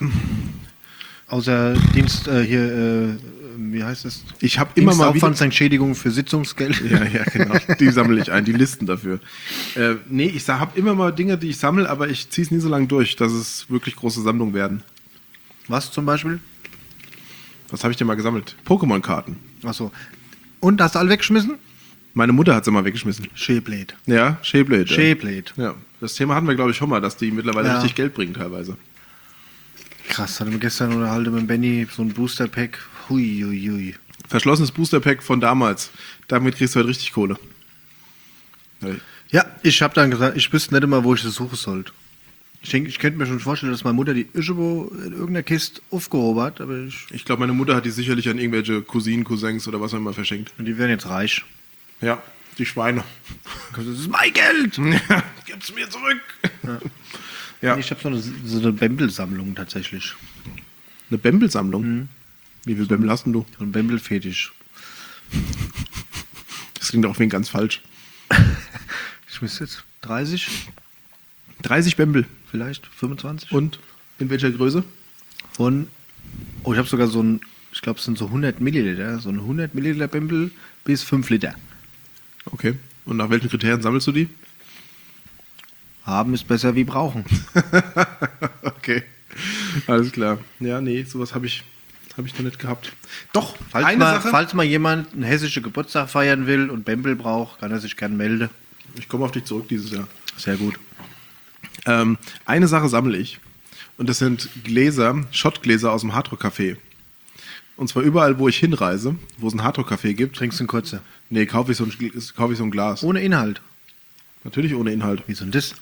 [SPEAKER 2] Außer Dienst wie heißt das?
[SPEAKER 3] ich habe immer mal wieder...
[SPEAKER 2] Dienstaufwandsentschädigung für Sitzungsgeld.
[SPEAKER 3] Ja, genau. Die sammle ich ein, die Listen dafür. Nee, ich habe immer mal Dinge, die ich sammle, aber ich ziehe es nie so lange durch, dass es wirklich große Sammlungen werden.
[SPEAKER 2] Was zum Beispiel?
[SPEAKER 3] Was habe ich denn mal gesammelt? Pokémon-Karten.
[SPEAKER 2] Achso. Und hast du alle weggeschmissen?
[SPEAKER 3] Meine Mutter hat sie mal weggeschmissen.
[SPEAKER 2] Shayblade.
[SPEAKER 3] Ja, Shayblade. Ja.
[SPEAKER 2] Shayblade.
[SPEAKER 3] Ja, das Thema hatten wir, glaube ich, schon mal, dass die mittlerweile
[SPEAKER 2] Ja.
[SPEAKER 3] richtig Geld bringen teilweise.
[SPEAKER 2] Krass, hatte mir gestern unterhalten mit Benny so ein Booster-Pack. Hui.
[SPEAKER 3] Verschlossenes Booster-Pack von damals. Damit kriegst du halt richtig Kohle.
[SPEAKER 2] Ja, ich habe dann gesagt, ich wüsste nicht immer, wo ich das suchen sollte. Ich denke, ich könnte mir schon vorstellen, dass meine Mutter die irgendwo in irgendeiner Kiste aufgehoben hat, aber
[SPEAKER 3] Ich glaube, meine Mutter hat die sicherlich an irgendwelche Cousinen, Cousins oder was auch immer verschenkt.
[SPEAKER 2] und die werden jetzt reich.
[SPEAKER 3] Ja, die Schweine.
[SPEAKER 2] Das ist mein Geld!
[SPEAKER 3] Ja, gib's mir zurück. Ja.
[SPEAKER 2] Ich habe so eine Bembel-Sammlung tatsächlich.
[SPEAKER 3] Eine Bembel-Sammlung? Wie viel Bembel hast denn du?
[SPEAKER 2] So ein Bembel-Fetisch.
[SPEAKER 3] Das klingt auch wen ganz falsch.
[SPEAKER 2] Ich müsste jetzt 30,
[SPEAKER 3] 30 Bembel.
[SPEAKER 2] vielleicht 25.
[SPEAKER 3] Und in welcher Größe?
[SPEAKER 2] Von, ich habe sogar so ein, ich glaube, es sind so 100 Milliliter, so ein 100 Milliliter Bembel bis 5 Liter.
[SPEAKER 3] Okay. Und nach welchen Kriterien sammelst du die?
[SPEAKER 2] Haben ist besser wie brauchen.
[SPEAKER 3] Okay. Alles klar. Ja, nee, sowas habe ich noch nicht gehabt. Doch,
[SPEAKER 2] Falls mal jemand einen hessischen Geburtstag feiern will und Bembel braucht, kann er sich gerne melden.
[SPEAKER 3] Ich komme auf dich zurück dieses Jahr.
[SPEAKER 2] Sehr gut.
[SPEAKER 3] Eine Sache sammle ich. Und das sind Gläser, Schottgläser aus dem Hardrock-Café. Und zwar überall, wo ich hinreise, wo es ein Hardrock-Café gibt.
[SPEAKER 2] Trinkst du einen kurzen?
[SPEAKER 3] Nee, kaufe ich so ein Glas.
[SPEAKER 2] Ohne Inhalt.
[SPEAKER 3] Natürlich ohne Inhalt.
[SPEAKER 2] Wieso denn das?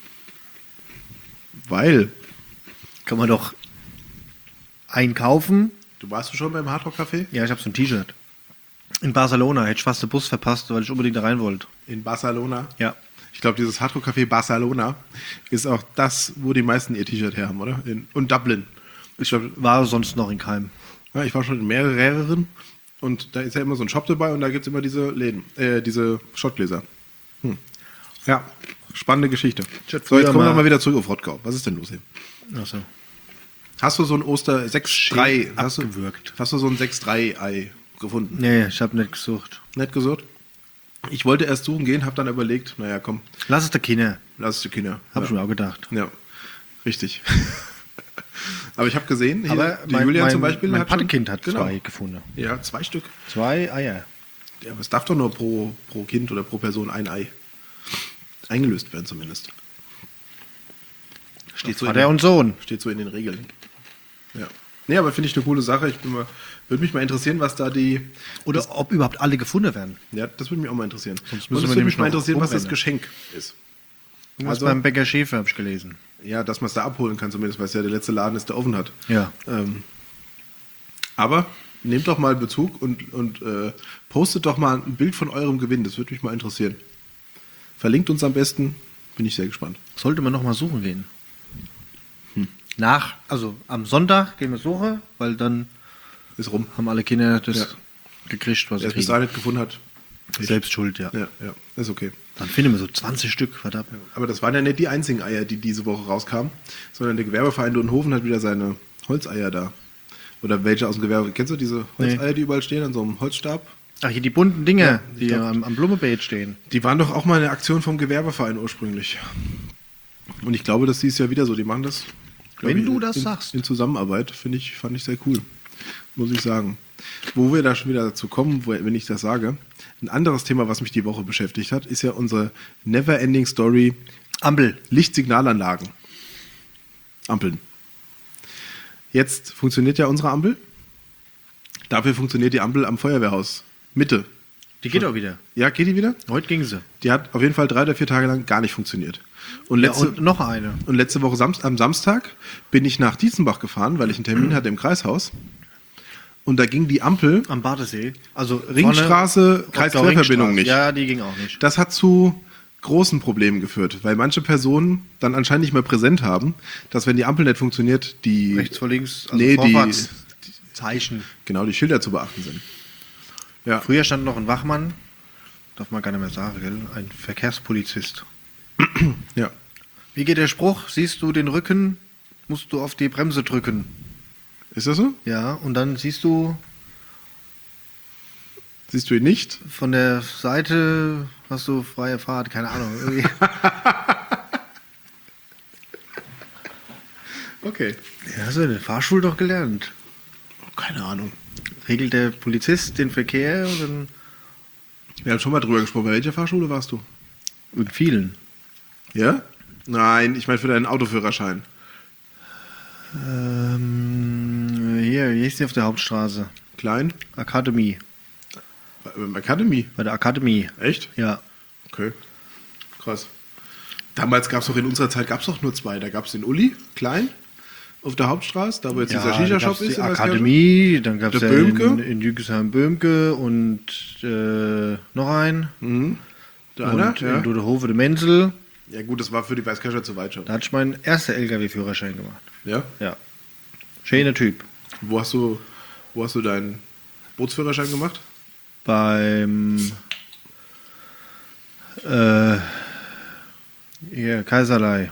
[SPEAKER 3] Weil,
[SPEAKER 2] Kann man doch einkaufen.
[SPEAKER 3] du warst du schon beim Hardrock-Café?
[SPEAKER 2] Ja, ich habe so ein T-Shirt. In Barcelona. Hätte ich fast den Bus verpasst, weil ich unbedingt da rein wollte.
[SPEAKER 3] In Barcelona?
[SPEAKER 2] Ja.
[SPEAKER 3] Ich glaube, dieses Hardrock-Café Barcelona ist auch das, wo die meisten ihr T-Shirt her haben, oder? Und Dublin.
[SPEAKER 2] Ich glaub, war sonst noch in Keim.
[SPEAKER 3] Ja, ich war schon in mehreren und da ist ja immer so ein Shop dabei und da gibt es immer diese Läden, diese Schottgläser. Ja, spannende Geschichte.
[SPEAKER 2] Ich hatte
[SPEAKER 3] So, jetzt
[SPEAKER 2] früher
[SPEAKER 3] kommen wir
[SPEAKER 2] mal-
[SPEAKER 3] mal wieder zurück auf Rottgau. Was ist denn los hier?
[SPEAKER 2] Achso.
[SPEAKER 3] Hast du so ein Oster 6-3?
[SPEAKER 2] Abgewürgt.
[SPEAKER 3] Hast du so ein 6-3-Ei gefunden?
[SPEAKER 2] Nee, ich habe nicht gesucht.
[SPEAKER 3] Nett gesucht? Ich wollte erst suchen gehen, habe dann überlegt, naja, komm,
[SPEAKER 2] Lass es der Kinder.
[SPEAKER 3] lass es die Kinder.
[SPEAKER 2] Hab
[SPEAKER 3] ja.
[SPEAKER 2] ich mir auch gedacht.
[SPEAKER 3] Ja, richtig. Aber ich habe gesehen, hier,
[SPEAKER 2] Aber
[SPEAKER 3] die Julian zum Beispiel
[SPEAKER 2] mein
[SPEAKER 3] hat schon-
[SPEAKER 2] Patenkind hat
[SPEAKER 3] genau.
[SPEAKER 2] 2 gefunden.
[SPEAKER 3] Ja, 2 Stück.
[SPEAKER 2] 2 Eier.
[SPEAKER 3] Ja, aber es darf doch nur pro Kind oder pro Person ein Ei eingelöst werden zumindest. Steht so,
[SPEAKER 2] Vater und Sohn.
[SPEAKER 3] steht so in den Regeln. Ja. Nee, aber finde ich eine coole Sache. Würde mich mal interessieren, was da die...
[SPEAKER 2] Oder ob überhaupt alle gefunden werden.
[SPEAKER 3] Ja, das würde mich auch mal interessieren.
[SPEAKER 2] Sonst
[SPEAKER 3] Und
[SPEAKER 2] müssen
[SPEAKER 3] es
[SPEAKER 2] wir
[SPEAKER 3] würde
[SPEAKER 2] nämlich
[SPEAKER 3] mich mal
[SPEAKER 2] noch
[SPEAKER 3] interessieren, was das
[SPEAKER 2] rumrennen.
[SPEAKER 3] Geschenk ist.
[SPEAKER 2] Was
[SPEAKER 3] Also-
[SPEAKER 2] beim Bäcker Schäfer habe ich gelesen.
[SPEAKER 3] Ja, dass man es da abholen kann zumindest, weil es ja der letzte Laden ist, der offen hat.
[SPEAKER 2] Ja.
[SPEAKER 3] Aber nehmt doch mal Bezug und postet doch mal ein Bild von eurem Gewinn. Das würde mich mal interessieren. Verlinkt uns am besten. Bin ich sehr gespannt.
[SPEAKER 2] Sollte man noch mal suchen gehen. Also am Sonntag gehen wir suchen, weil dann
[SPEAKER 3] Ist rum.
[SPEAKER 2] haben alle Kinder das
[SPEAKER 3] Ja.
[SPEAKER 2] gekriegt, was
[SPEAKER 3] Wer
[SPEAKER 2] sie
[SPEAKER 3] es bis
[SPEAKER 2] kriegen.
[SPEAKER 3] dahin nicht gefunden hat.
[SPEAKER 2] Selbst schuld, ja.
[SPEAKER 3] Ja, ist okay.
[SPEAKER 2] Dann finden wir so 20 Stück, verdammt.
[SPEAKER 3] Aber das waren ja nicht die einzigen Eier, die diese Woche rauskamen, sondern der Gewerbeverein Dudenhofen hat wieder seine Holzeier da. Oder welche aus dem Gewerbe. Kennst du diese Holzeier, die überall stehen, an so einem Holzstab?
[SPEAKER 2] Ach, hier die bunten Dinger,
[SPEAKER 3] Ja,
[SPEAKER 2] die am Blumenbeet stehen.
[SPEAKER 3] Die waren doch auch mal eine Aktion vom Gewerbeverein ursprünglich. Und ich glaube, das ist ja wieder so. Die machen das,
[SPEAKER 2] Wenn du das sagst.
[SPEAKER 3] in Zusammenarbeit. Fand ich sehr cool. Muss ich sagen. Wo wir da schon wieder dazu kommen, wenn ich das sage. Ein anderes Thema, was mich die Woche beschäftigt hat, ist ja unsere Never-Ending Story
[SPEAKER 2] Ampel.
[SPEAKER 3] Lichtsignalanlagen. Ampeln. Jetzt funktioniert ja unsere Ampel. Dafür funktioniert die Ampel am Feuerwehrhaus. Mitte.
[SPEAKER 2] Die geht auch wieder.
[SPEAKER 3] Ja, geht die wieder?
[SPEAKER 2] Heute ging sie.
[SPEAKER 3] Die hat auf jeden Fall 3 oder 4 Tage lang gar nicht funktioniert. Und
[SPEAKER 2] Ja, und noch eine.
[SPEAKER 3] letzte Woche am Samstag bin ich nach Dietzenbach gefahren, weil ich einen Termin hatte im Kreishaus. Und da ging die Ampel,
[SPEAKER 2] Am Badesee. Also
[SPEAKER 3] Ringstraße,
[SPEAKER 2] vorne-
[SPEAKER 3] Kreisquerverbindung nicht.
[SPEAKER 2] Ja, die ging auch nicht.
[SPEAKER 3] Das hat zu großen Problemen geführt, weil manche Personen dann anscheinend nicht mehr präsent haben, dass wenn die Ampel nicht funktioniert, die
[SPEAKER 2] Rechts vor links, also
[SPEAKER 3] Nee,
[SPEAKER 2] vorwärts. Zeichen.
[SPEAKER 3] genau die Schilder zu beachten sind. Ja,
[SPEAKER 2] Früher stand noch ein Wachmann, darf man gar nicht mehr sagen, gell? Ein Verkehrspolizist.
[SPEAKER 3] ja.
[SPEAKER 2] Wie geht der Spruch? Siehst du den Rücken, musst du auf die Bremse drücken.
[SPEAKER 3] Ist das so?
[SPEAKER 2] Ja, und dann siehst du
[SPEAKER 3] Siehst du ihn nicht?
[SPEAKER 2] von der Seite, hast du freie Fahrt, keine Ahnung. Irgendwie.
[SPEAKER 3] Okay.
[SPEAKER 2] Ja, hast du in der Fahrschule doch gelernt.
[SPEAKER 3] Keine Ahnung.
[SPEAKER 2] Regelt der Polizist den Verkehr und dann
[SPEAKER 3] Wir haben schon mal drüber gesprochen. Bei welcher Fahrschule warst du?
[SPEAKER 2] in vielen.
[SPEAKER 3] Ja? Nein, ich meine für deinen Autoführerschein.
[SPEAKER 2] Hier, wie ist die auf der Hauptstraße?
[SPEAKER 3] Klein?
[SPEAKER 2] Akademie.
[SPEAKER 3] Academy.
[SPEAKER 2] Bei der Akademie.
[SPEAKER 3] Echt?
[SPEAKER 2] Ja.
[SPEAKER 3] Okay. Krass. Damals gab es doch in unserer Zeit gab's doch nur 2. Da gab es den Uli, klein, auf der Hauptstraße, da wo jetzt dieser Shisha-Shop ist.
[SPEAKER 2] Die
[SPEAKER 3] in der
[SPEAKER 2] Akademie, dann gab es
[SPEAKER 3] Der
[SPEAKER 2] ja
[SPEAKER 3] Böhmke.
[SPEAKER 2] in Jügesheim-Böhmke und noch einen.
[SPEAKER 3] Mhm. Der
[SPEAKER 2] Und
[SPEAKER 3] Anna, ja.
[SPEAKER 2] in Duderhofe de Menzel.
[SPEAKER 3] Ja gut, das war für die Weißkircher zu weit schon.
[SPEAKER 2] Da hatte ich meinen ersten LKW-Führerschein gemacht.
[SPEAKER 3] Ja?
[SPEAKER 2] Ja. Schöner Typ.
[SPEAKER 3] Wo hast du deinen Bootsführerschein gemacht?
[SPEAKER 2] Beim hier, Kaiserlei.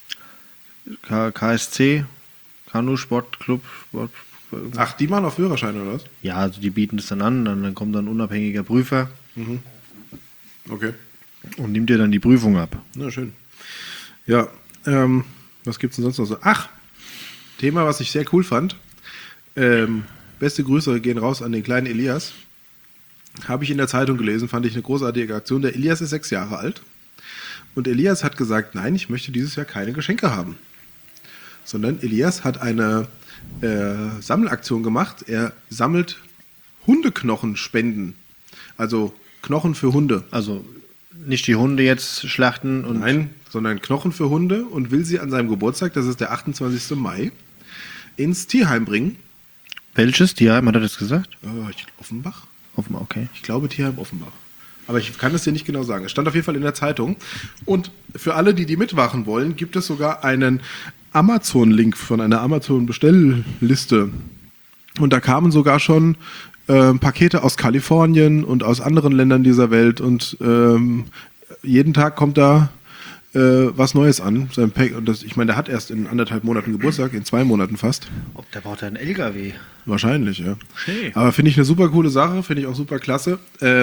[SPEAKER 2] KSC, Kanu Sportclub.
[SPEAKER 3] Ach, die machen auch Führerschein oder was?
[SPEAKER 2] Ja, also die bieten es dann an, dann kommt dann ein unabhängiger Prüfer
[SPEAKER 3] Okay.
[SPEAKER 2] und nimmt dir dann die Prüfung ab.
[SPEAKER 3] Na schön. Ja, was gibt's denn sonst noch so? Ach, Thema, was ich sehr cool fand. Beste Grüße gehen raus an den kleinen Elias. Habe ich in der Zeitung gelesen, fand ich eine großartige Aktion. Der Elias ist 6 Jahre alt. Und Elias hat gesagt, nein, ich möchte dieses Jahr keine Geschenke haben. Sondern Elias hat eine Sammelaktion gemacht. Er sammelt Hundeknochenspenden. Also Knochen für Hunde.
[SPEAKER 2] Also nicht die Hunde jetzt schlachten und
[SPEAKER 3] Nein, sondern Knochen für Hunde und will sie an seinem Geburtstag, das ist der 28. Mai, ins Tierheim bringen.
[SPEAKER 2] welches Tierheim hat er das gesagt?
[SPEAKER 3] Offenbach?
[SPEAKER 2] Offenbar, okay.
[SPEAKER 3] Ich glaube Tierheim Offenbach. Aber ich kann es dir nicht genau sagen. Es stand auf jeden Fall in der Zeitung. Und für alle, die mitmachen wollen, gibt es sogar einen Amazon-Link von einer Amazon-Bestellliste. Und da kamen sogar schon Pakete aus Kalifornien und aus anderen Ländern dieser Welt. Und jeden Tag kommt da was Neues an. Sein Pack, und das, ich meine, der hat erst in 1,5 Monaten Geburtstag, in 2 Monaten fast.
[SPEAKER 2] Ob der braucht einen LKW.
[SPEAKER 3] Wahrscheinlich, ja.
[SPEAKER 2] Schön.
[SPEAKER 3] Aber finde ich eine super coole Sache, finde ich auch super klasse.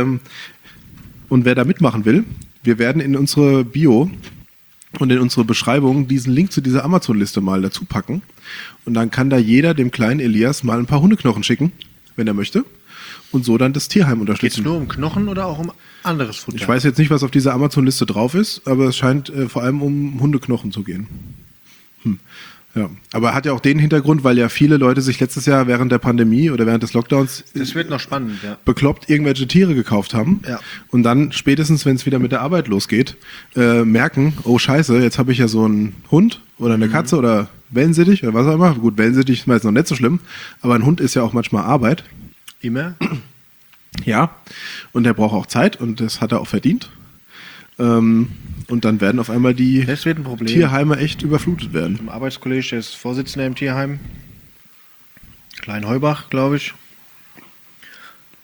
[SPEAKER 3] Und wer da mitmachen will, wir werden in unsere Bio und in unsere Beschreibung diesen Link zu dieser Amazon-Liste mal dazu packen. Und dann kann da jeder dem kleinen Elias mal ein paar Hundeknochen schicken, wenn er möchte. Und so dann das Tierheim
[SPEAKER 2] Geht es
[SPEAKER 3] unterstützen.
[SPEAKER 2] nur um Knochen oder auch um anderes Futter?
[SPEAKER 3] Ich weiß jetzt nicht, was auf dieser Amazon-Liste drauf ist, aber es scheint vor allem um Hundeknochen zu gehen. Ja, aber hat ja auch den Hintergrund, weil ja viele Leute sich letztes Jahr während der Pandemie oder während des Lockdowns
[SPEAKER 2] Das wird noch spannend, ja.
[SPEAKER 3] bekloppt irgendwelche Tiere gekauft haben
[SPEAKER 2] Ja.
[SPEAKER 3] und dann spätestens, wenn es wieder mit der Arbeit losgeht, merken, oh scheiße, jetzt habe ich ja so einen Hund oder eine Katze oder Wellensittich oder was auch immer. Gut, Wellensittich ist meist noch nicht so schlimm, aber ein Hund ist ja auch manchmal Arbeit.
[SPEAKER 2] Immer?
[SPEAKER 3] Ja, und der braucht auch Zeit und das hat er auch verdient. Und dann werden auf einmal die
[SPEAKER 2] Das wird ein Problem.
[SPEAKER 3] Tierheime echt überflutet werden.
[SPEAKER 2] Im Arbeitskollege, der ist Vorsitzender im Tierheim. Klein Heubach, glaube ich.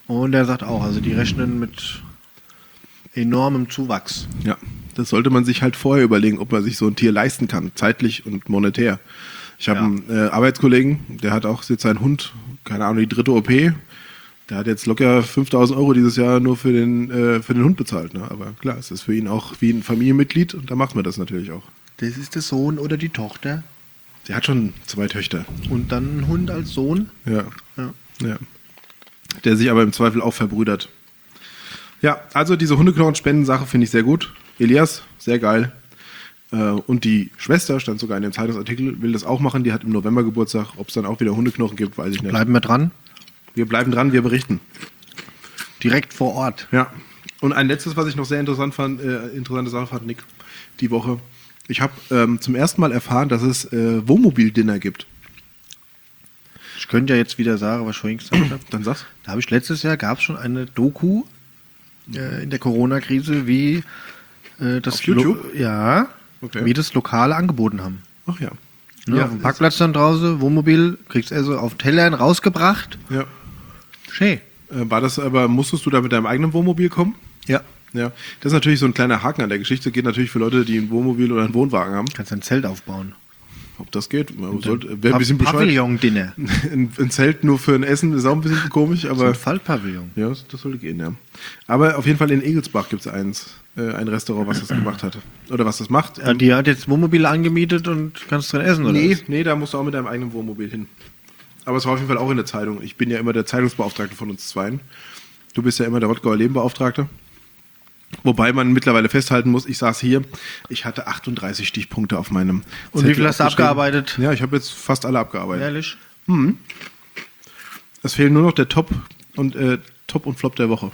[SPEAKER 2] Und er sagt auch, also die rechnen mit enormem Zuwachs.
[SPEAKER 3] Ja, das sollte man sich halt vorher überlegen, ob man sich so ein Tier leisten kann, zeitlich und monetär. Ich habe einen Arbeitskollegen, der hat auch jetzt seinen Hund, keine Ahnung, die 3. OP. Der hat jetzt locker 5.000 € dieses Jahr nur für den Hund bezahlt. Ne? Aber klar, es ist für ihn auch wie ein Familienmitglied und da macht man das natürlich auch.
[SPEAKER 2] Das ist der Sohn oder die Tochter.
[SPEAKER 3] Der hat schon 2 Töchter.
[SPEAKER 2] Und dann ein Hund als Sohn.
[SPEAKER 3] Ja.
[SPEAKER 2] Ja.
[SPEAKER 3] Ja. Der sich aber im Zweifel auch verbrüdert. Ja, also diese Hundeknochen-Spenden-Sache finde ich sehr gut. Elias, sehr geil. Und die Schwester, stand sogar in dem Zeitungsartikel, will das auch machen. Die hat im November Geburtstag. Ob es dann auch wieder Hundeknochen gibt, weiß ich nicht.
[SPEAKER 2] Bleiben wir dran.
[SPEAKER 3] Wir bleiben dran, wir berichten.
[SPEAKER 2] Direkt vor Ort.
[SPEAKER 3] Ja. Und ein letztes, was ich noch sehr interessante Sache fand, Nick, die Woche. Ich habe zum ersten Mal erfahren, dass es Wohnmobil-Dinner gibt.
[SPEAKER 2] Ich könnte ja jetzt wieder sagen, was ich vorhin gesagt habe.
[SPEAKER 3] Dann sag's.
[SPEAKER 2] Da habe ich letztes Jahr, gab es schon eine Doku in der Corona-Krise, wie das
[SPEAKER 3] Auf YouTube? Okay.
[SPEAKER 2] wie das Lokale angeboten haben.
[SPEAKER 3] Ach ja.
[SPEAKER 2] Ne,
[SPEAKER 3] Ja,
[SPEAKER 2] auf dem Parkplatz dann draußen, Wohnmobil, kriegst also auf Tellern rausgebracht.
[SPEAKER 3] Ja.
[SPEAKER 2] Schön.
[SPEAKER 3] War das aber, musstest du da mit deinem eigenen Wohnmobil kommen?
[SPEAKER 2] Ja.
[SPEAKER 3] Ja. Das ist natürlich so ein kleiner Haken an der Geschichte. Geht natürlich für Leute, die ein Wohnmobil oder einen Wohnwagen haben.
[SPEAKER 2] Kannst ein Zelt aufbauen.
[SPEAKER 3] Ob das geht? Wäre ein bisschen bescheuert.
[SPEAKER 2] Pavillon-Dinner.
[SPEAKER 3] Ein Zelt nur für ein Essen ist auch ein bisschen komisch,
[SPEAKER 2] So
[SPEAKER 3] aber
[SPEAKER 2] ein Fallpavillon.
[SPEAKER 3] ja, das sollte gehen, ja. Aber auf jeden Fall in Egelsbach gibt es ein Restaurant, was das gemacht hat. Oder was das macht.
[SPEAKER 2] Ja, die hat jetzt Wohnmobil angemietet und kannst drin essen, oder?
[SPEAKER 3] Nee, da musst du auch mit deinem eigenen Wohnmobil hin. Aber es war auf jeden Fall auch in der Zeitung. Ich bin ja immer der Zeitungsbeauftragte von uns zweien. Du bist ja immer der Rottgauer Lebenbeauftragte. Wobei man mittlerweile festhalten muss, ich saß hier, ich hatte 38 Stichpunkte auf meinem
[SPEAKER 2] Und wie viel hast du abgearbeitet?
[SPEAKER 3] Ja, ich habe jetzt fast alle abgearbeitet.
[SPEAKER 2] Ehrlich?
[SPEAKER 3] Es fehlen nur noch der Top und Flop der Woche.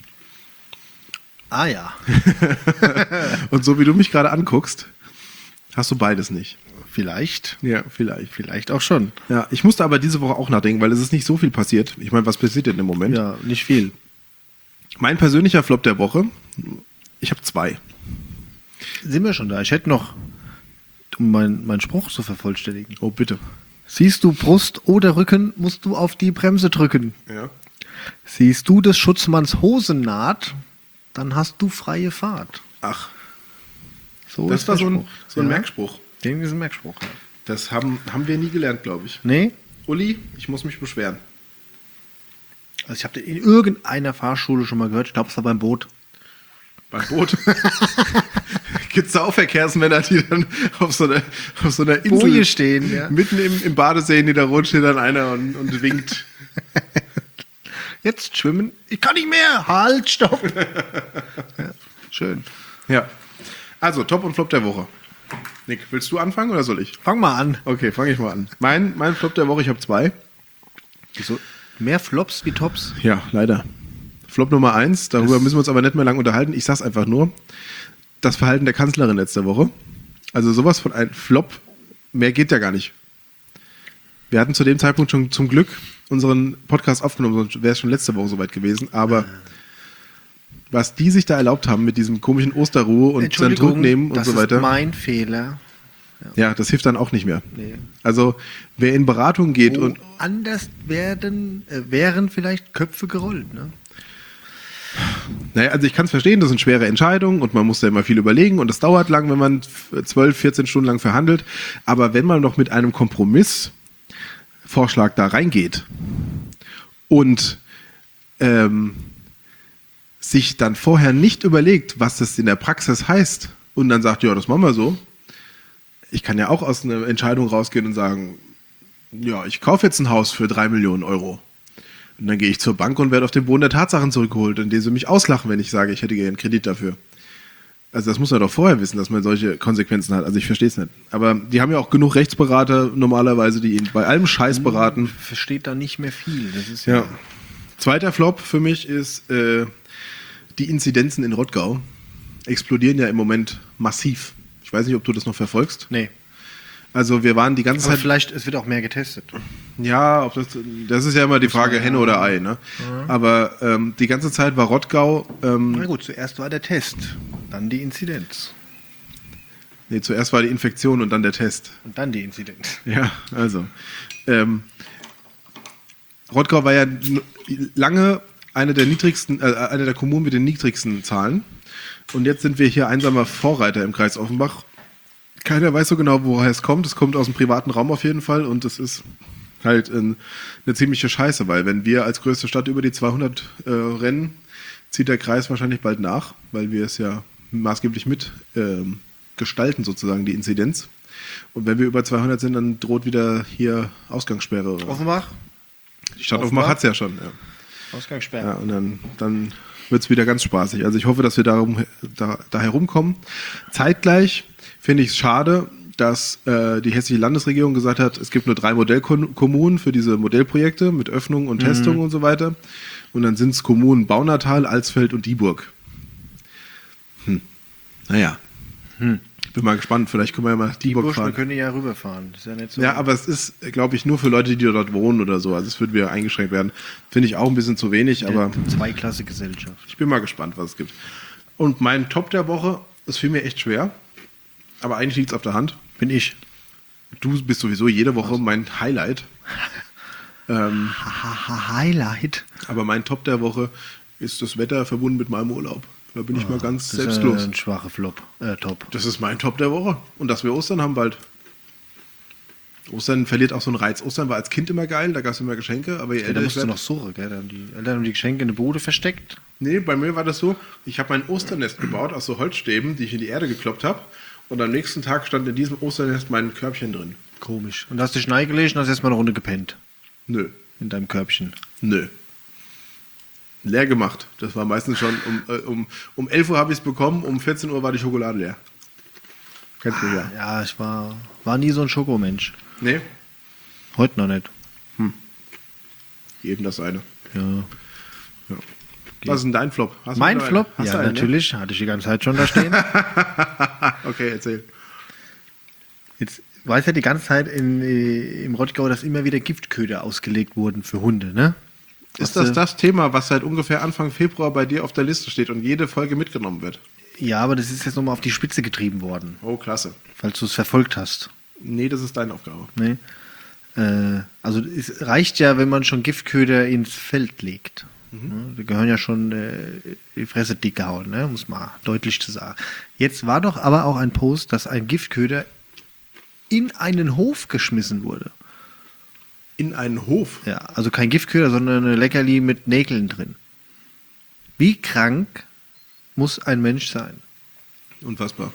[SPEAKER 2] Ah ja.
[SPEAKER 3] Und so wie du mich gerade anguckst, hast du beides nicht.
[SPEAKER 2] Vielleicht.
[SPEAKER 3] Ja, vielleicht.
[SPEAKER 2] Vielleicht auch schon.
[SPEAKER 3] Ja, ich musste aber diese Woche auch nachdenken, weil es ist nicht so viel passiert. Ich meine, was passiert denn im Moment?
[SPEAKER 2] Ja, nicht viel.
[SPEAKER 3] Mein persönlicher Flop der Woche, ich habe 2.
[SPEAKER 2] Sind wir schon da? Ich hätte noch, um meinen Spruch zu vervollständigen.
[SPEAKER 3] Oh, bitte.
[SPEAKER 2] Siehst du Brust oder Rücken, musst du auf die Bremse drücken.
[SPEAKER 3] Ja.
[SPEAKER 2] Siehst du des Schutzmanns Hosennaht, dann hast du freie Fahrt.
[SPEAKER 3] Ach,
[SPEAKER 2] So
[SPEAKER 3] das
[SPEAKER 2] ist
[SPEAKER 3] war
[SPEAKER 2] der
[SPEAKER 3] so ein
[SPEAKER 2] Spruch. Ja.
[SPEAKER 3] Merkspruch.
[SPEAKER 2] Den ist ein Merkspruch. Ja.
[SPEAKER 3] Das haben wir nie gelernt, glaube ich.
[SPEAKER 2] Nee?
[SPEAKER 3] Uli, ich muss mich beschweren.
[SPEAKER 2] Also ich habe den in irgendeiner Fahrschule schon mal gehört. Ich glaube, es war beim Boot.
[SPEAKER 3] Beim Boot. Gibt es da auch Verkehrsmänner, die dann auf so einer Insel
[SPEAKER 2] Boje stehen, ja.
[SPEAKER 3] mitten im Badesee in der Rot steht dann einer und winkt.
[SPEAKER 2] Jetzt schwimmen. Ich kann nicht mehr. Halt, stopp. Ja, schön.
[SPEAKER 3] Ja. Also, Top und Flop der Woche. Nick, willst du anfangen oder soll ich?
[SPEAKER 2] Fang mal an.
[SPEAKER 3] Okay, fange ich mal an. Mein Flop der Woche, ich habe 2.
[SPEAKER 2] Wieso? Mehr Flops wie Tops?
[SPEAKER 3] Ja, leider. Flop Nummer 1, darüber müssen wir uns aber nicht mehr lange unterhalten. Ich sag's einfach nur. Das Verhalten der Kanzlerin letzte Woche. Also sowas von einem Flop, mehr geht ja gar nicht. Wir hatten zu dem Zeitpunkt schon zum Glück unseren Podcast aufgenommen, sonst wäre es schon letzte Woche soweit gewesen. Aber was die sich da erlaubt haben mit diesem komischen Osterruhe und seinen Druck nehmen und so weiter.
[SPEAKER 2] Das ist mein Fehler.
[SPEAKER 3] Ja, das hilft dann auch nicht mehr.
[SPEAKER 2] Nee.
[SPEAKER 3] Also wer in Beratung geht und
[SPEAKER 2] Anders wären vielleicht Köpfe gerollt, ne?
[SPEAKER 3] naja, also ich kann es verstehen, das sind schwere Entscheidungen und man muss da immer viel überlegen und das dauert lang, wenn man 12, 14 Stunden lang verhandelt. Aber wenn man noch mit einem Kompromissvorschlag da reingeht und sich dann vorher nicht überlegt, was das in der Praxis heißt und dann sagt, ja, das machen wir so. Ich kann ja auch aus einer Entscheidung rausgehen und sagen, ja, ich kaufe jetzt ein Haus für 3 Millionen Euro. Und dann gehe ich zur Bank und werde auf den Boden der Tatsachen zurückgeholt, indem sie mich auslachen, wenn ich sage, ich hätte gerne einen Kredit dafür. Also das muss man doch vorher wissen, dass man solche Konsequenzen hat. Also ich verstehe es nicht. Aber die haben ja auch genug Rechtsberater normalerweise, die ihn bei allem Scheiß beraten.
[SPEAKER 2] Versteht da nicht mehr viel. Das ist
[SPEAKER 3] Ja. Zweiter Flop für mich ist, die Inzidenzen in Rottgau explodieren ja im Moment massiv. Ich weiß nicht, ob du das noch verfolgst.
[SPEAKER 2] Nee.
[SPEAKER 3] Also wir waren die ganze
[SPEAKER 2] Aber
[SPEAKER 3] Zeit...
[SPEAKER 2] vielleicht, es wird auch mehr getestet.
[SPEAKER 3] Ja, ob das ist ja immer die Frage Henne oder Ei. Ne? Aber die ganze Zeit war Rottgau...
[SPEAKER 2] Na gut, zuerst war der Test, dann die Inzidenz
[SPEAKER 3] nee, zuerst war die Infektion und dann der Test.
[SPEAKER 2] und dann die Inzidenz.
[SPEAKER 3] Ja, also. Rottgau war ja lange eine der Kommunen mit den niedrigsten Zahlen. Und jetzt sind wir hier einsamer Vorreiter im Kreis Offenbach. Keiner weiß so genau, woher es kommt. Es kommt aus dem privaten Raum auf jeden Fall und es ist halt eine ziemliche Scheiße, weil wenn wir als größte Stadt über die 200 rennen, zieht der Kreis wahrscheinlich bald nach, weil wir es ja maßgeblich mit gestalten sozusagen, die Inzidenz. Und wenn wir über 200 sind, dann droht wieder hier Ausgangssperre.
[SPEAKER 2] Offenbach?
[SPEAKER 3] Die Stadt Offenbach hat es ja schon. Ja.
[SPEAKER 2] Ausgangssperre.
[SPEAKER 3] Ja, und dann wird es wieder ganz spaßig. Also ich hoffe, dass wir da herumkommen. Zeitgleich finde ich es schade, dass die hessische Landesregierung gesagt hat, es gibt nur 3 Modellkommunen für diese Modellprojekte mit Öffnung und Testung und so weiter. Und dann sind es Kommunen Baunatal, Alsfeld und Dieburg. Naja. Ich bin mal gespannt, vielleicht können wir ja mal Dieburg fahren.
[SPEAKER 2] Wir können ja rüberfahren. Das ist ja nicht so.
[SPEAKER 3] Ja, aber es ist, glaube ich, nur für Leute, die dort wohnen oder so. Also es wird wieder eingeschränkt werden. Finde ich auch ein bisschen zu wenig, aber
[SPEAKER 2] Zweiklasse-Gesellschaft.
[SPEAKER 3] ich bin mal gespannt, was es gibt. Und mein Top der Woche, das fiel mir echt schwer. Aber eigentlich liegt es auf der Hand.
[SPEAKER 2] Bin ich.
[SPEAKER 3] Du bist sowieso jede Woche mein Highlight.
[SPEAKER 2] Highlight.
[SPEAKER 3] Aber mein Top der Woche ist das Wetter verbunden mit meinem Urlaub. Da bin ich mal ganz selbstlos.
[SPEAKER 2] Das ist ein schwacher Top.
[SPEAKER 3] Das ist mein Top der Woche. Und dass wir Ostern haben bald. Ostern verliert auch so einen Reiz. Ostern war als Kind immer geil, da gab es immer Geschenke. Aber je
[SPEAKER 2] Da
[SPEAKER 3] älter ich
[SPEAKER 2] musst du
[SPEAKER 3] werde,
[SPEAKER 2] noch suchen, gell? Da haben die Eltern haben die Geschenke in der Bude versteckt.
[SPEAKER 3] Nee, bei mir war das so, ich habe mein Osternest gebaut aus so Holzstäben, die ich in die Erde gekloppt habe. Und am nächsten Tag stand in diesem Osternest mein Körbchen drin.
[SPEAKER 2] Komisch. Und da hast du dich reingelegt und hast erstmal eine Runde gepennt.
[SPEAKER 3] Nö.
[SPEAKER 2] In deinem Körbchen.
[SPEAKER 3] Nö. Leer gemacht. Das war meistens schon um 11 Uhr habe ich es bekommen, um 14 Uhr war die Schokolade leer. Kennst du ja.
[SPEAKER 2] Ja, ich war nie so ein Schokomensch.
[SPEAKER 3] Nee,
[SPEAKER 2] Heute noch nicht.
[SPEAKER 3] jedem das eine.
[SPEAKER 2] Ja.
[SPEAKER 3] Was ist denn dein Flop? Hast du
[SPEAKER 2] Mein
[SPEAKER 3] noch einen?
[SPEAKER 2] Flop?
[SPEAKER 3] Hast
[SPEAKER 2] Ja,
[SPEAKER 3] du einen,
[SPEAKER 2] natürlich. Hatte ich die ganze Zeit schon da stehen.
[SPEAKER 3] Ne? Okay, erzähl.
[SPEAKER 2] Jetzt weiß ja die ganze Zeit im Rottgau, dass immer wieder Giftköder ausgelegt wurden für Hunde, ne?
[SPEAKER 3] Ist das Thema, was seit ungefähr Anfang Februar bei dir auf der Liste steht und jede Folge mitgenommen wird?
[SPEAKER 2] Ja, aber das ist jetzt nochmal auf die Spitze getrieben worden,
[SPEAKER 3] Oh, klasse.
[SPEAKER 2] falls du es verfolgt hast.
[SPEAKER 3] Nee, das ist deine Aufgabe.
[SPEAKER 2] Ne? Also es reicht ja, wenn man schon Giftköder ins Feld legt. Ne? Die gehören ja schon die Fresse dick gehauen, ne? Muss man deutlich zu sagen. Jetzt war doch aber auch ein Post, dass ein Giftköder in einen Hof geschmissen wurde.
[SPEAKER 3] In einen Hof?
[SPEAKER 2] Ja, also kein Giftköder, sondern eine Leckerli mit Nägeln drin. Wie krank muss ein Mensch sein?
[SPEAKER 3] Unfassbar.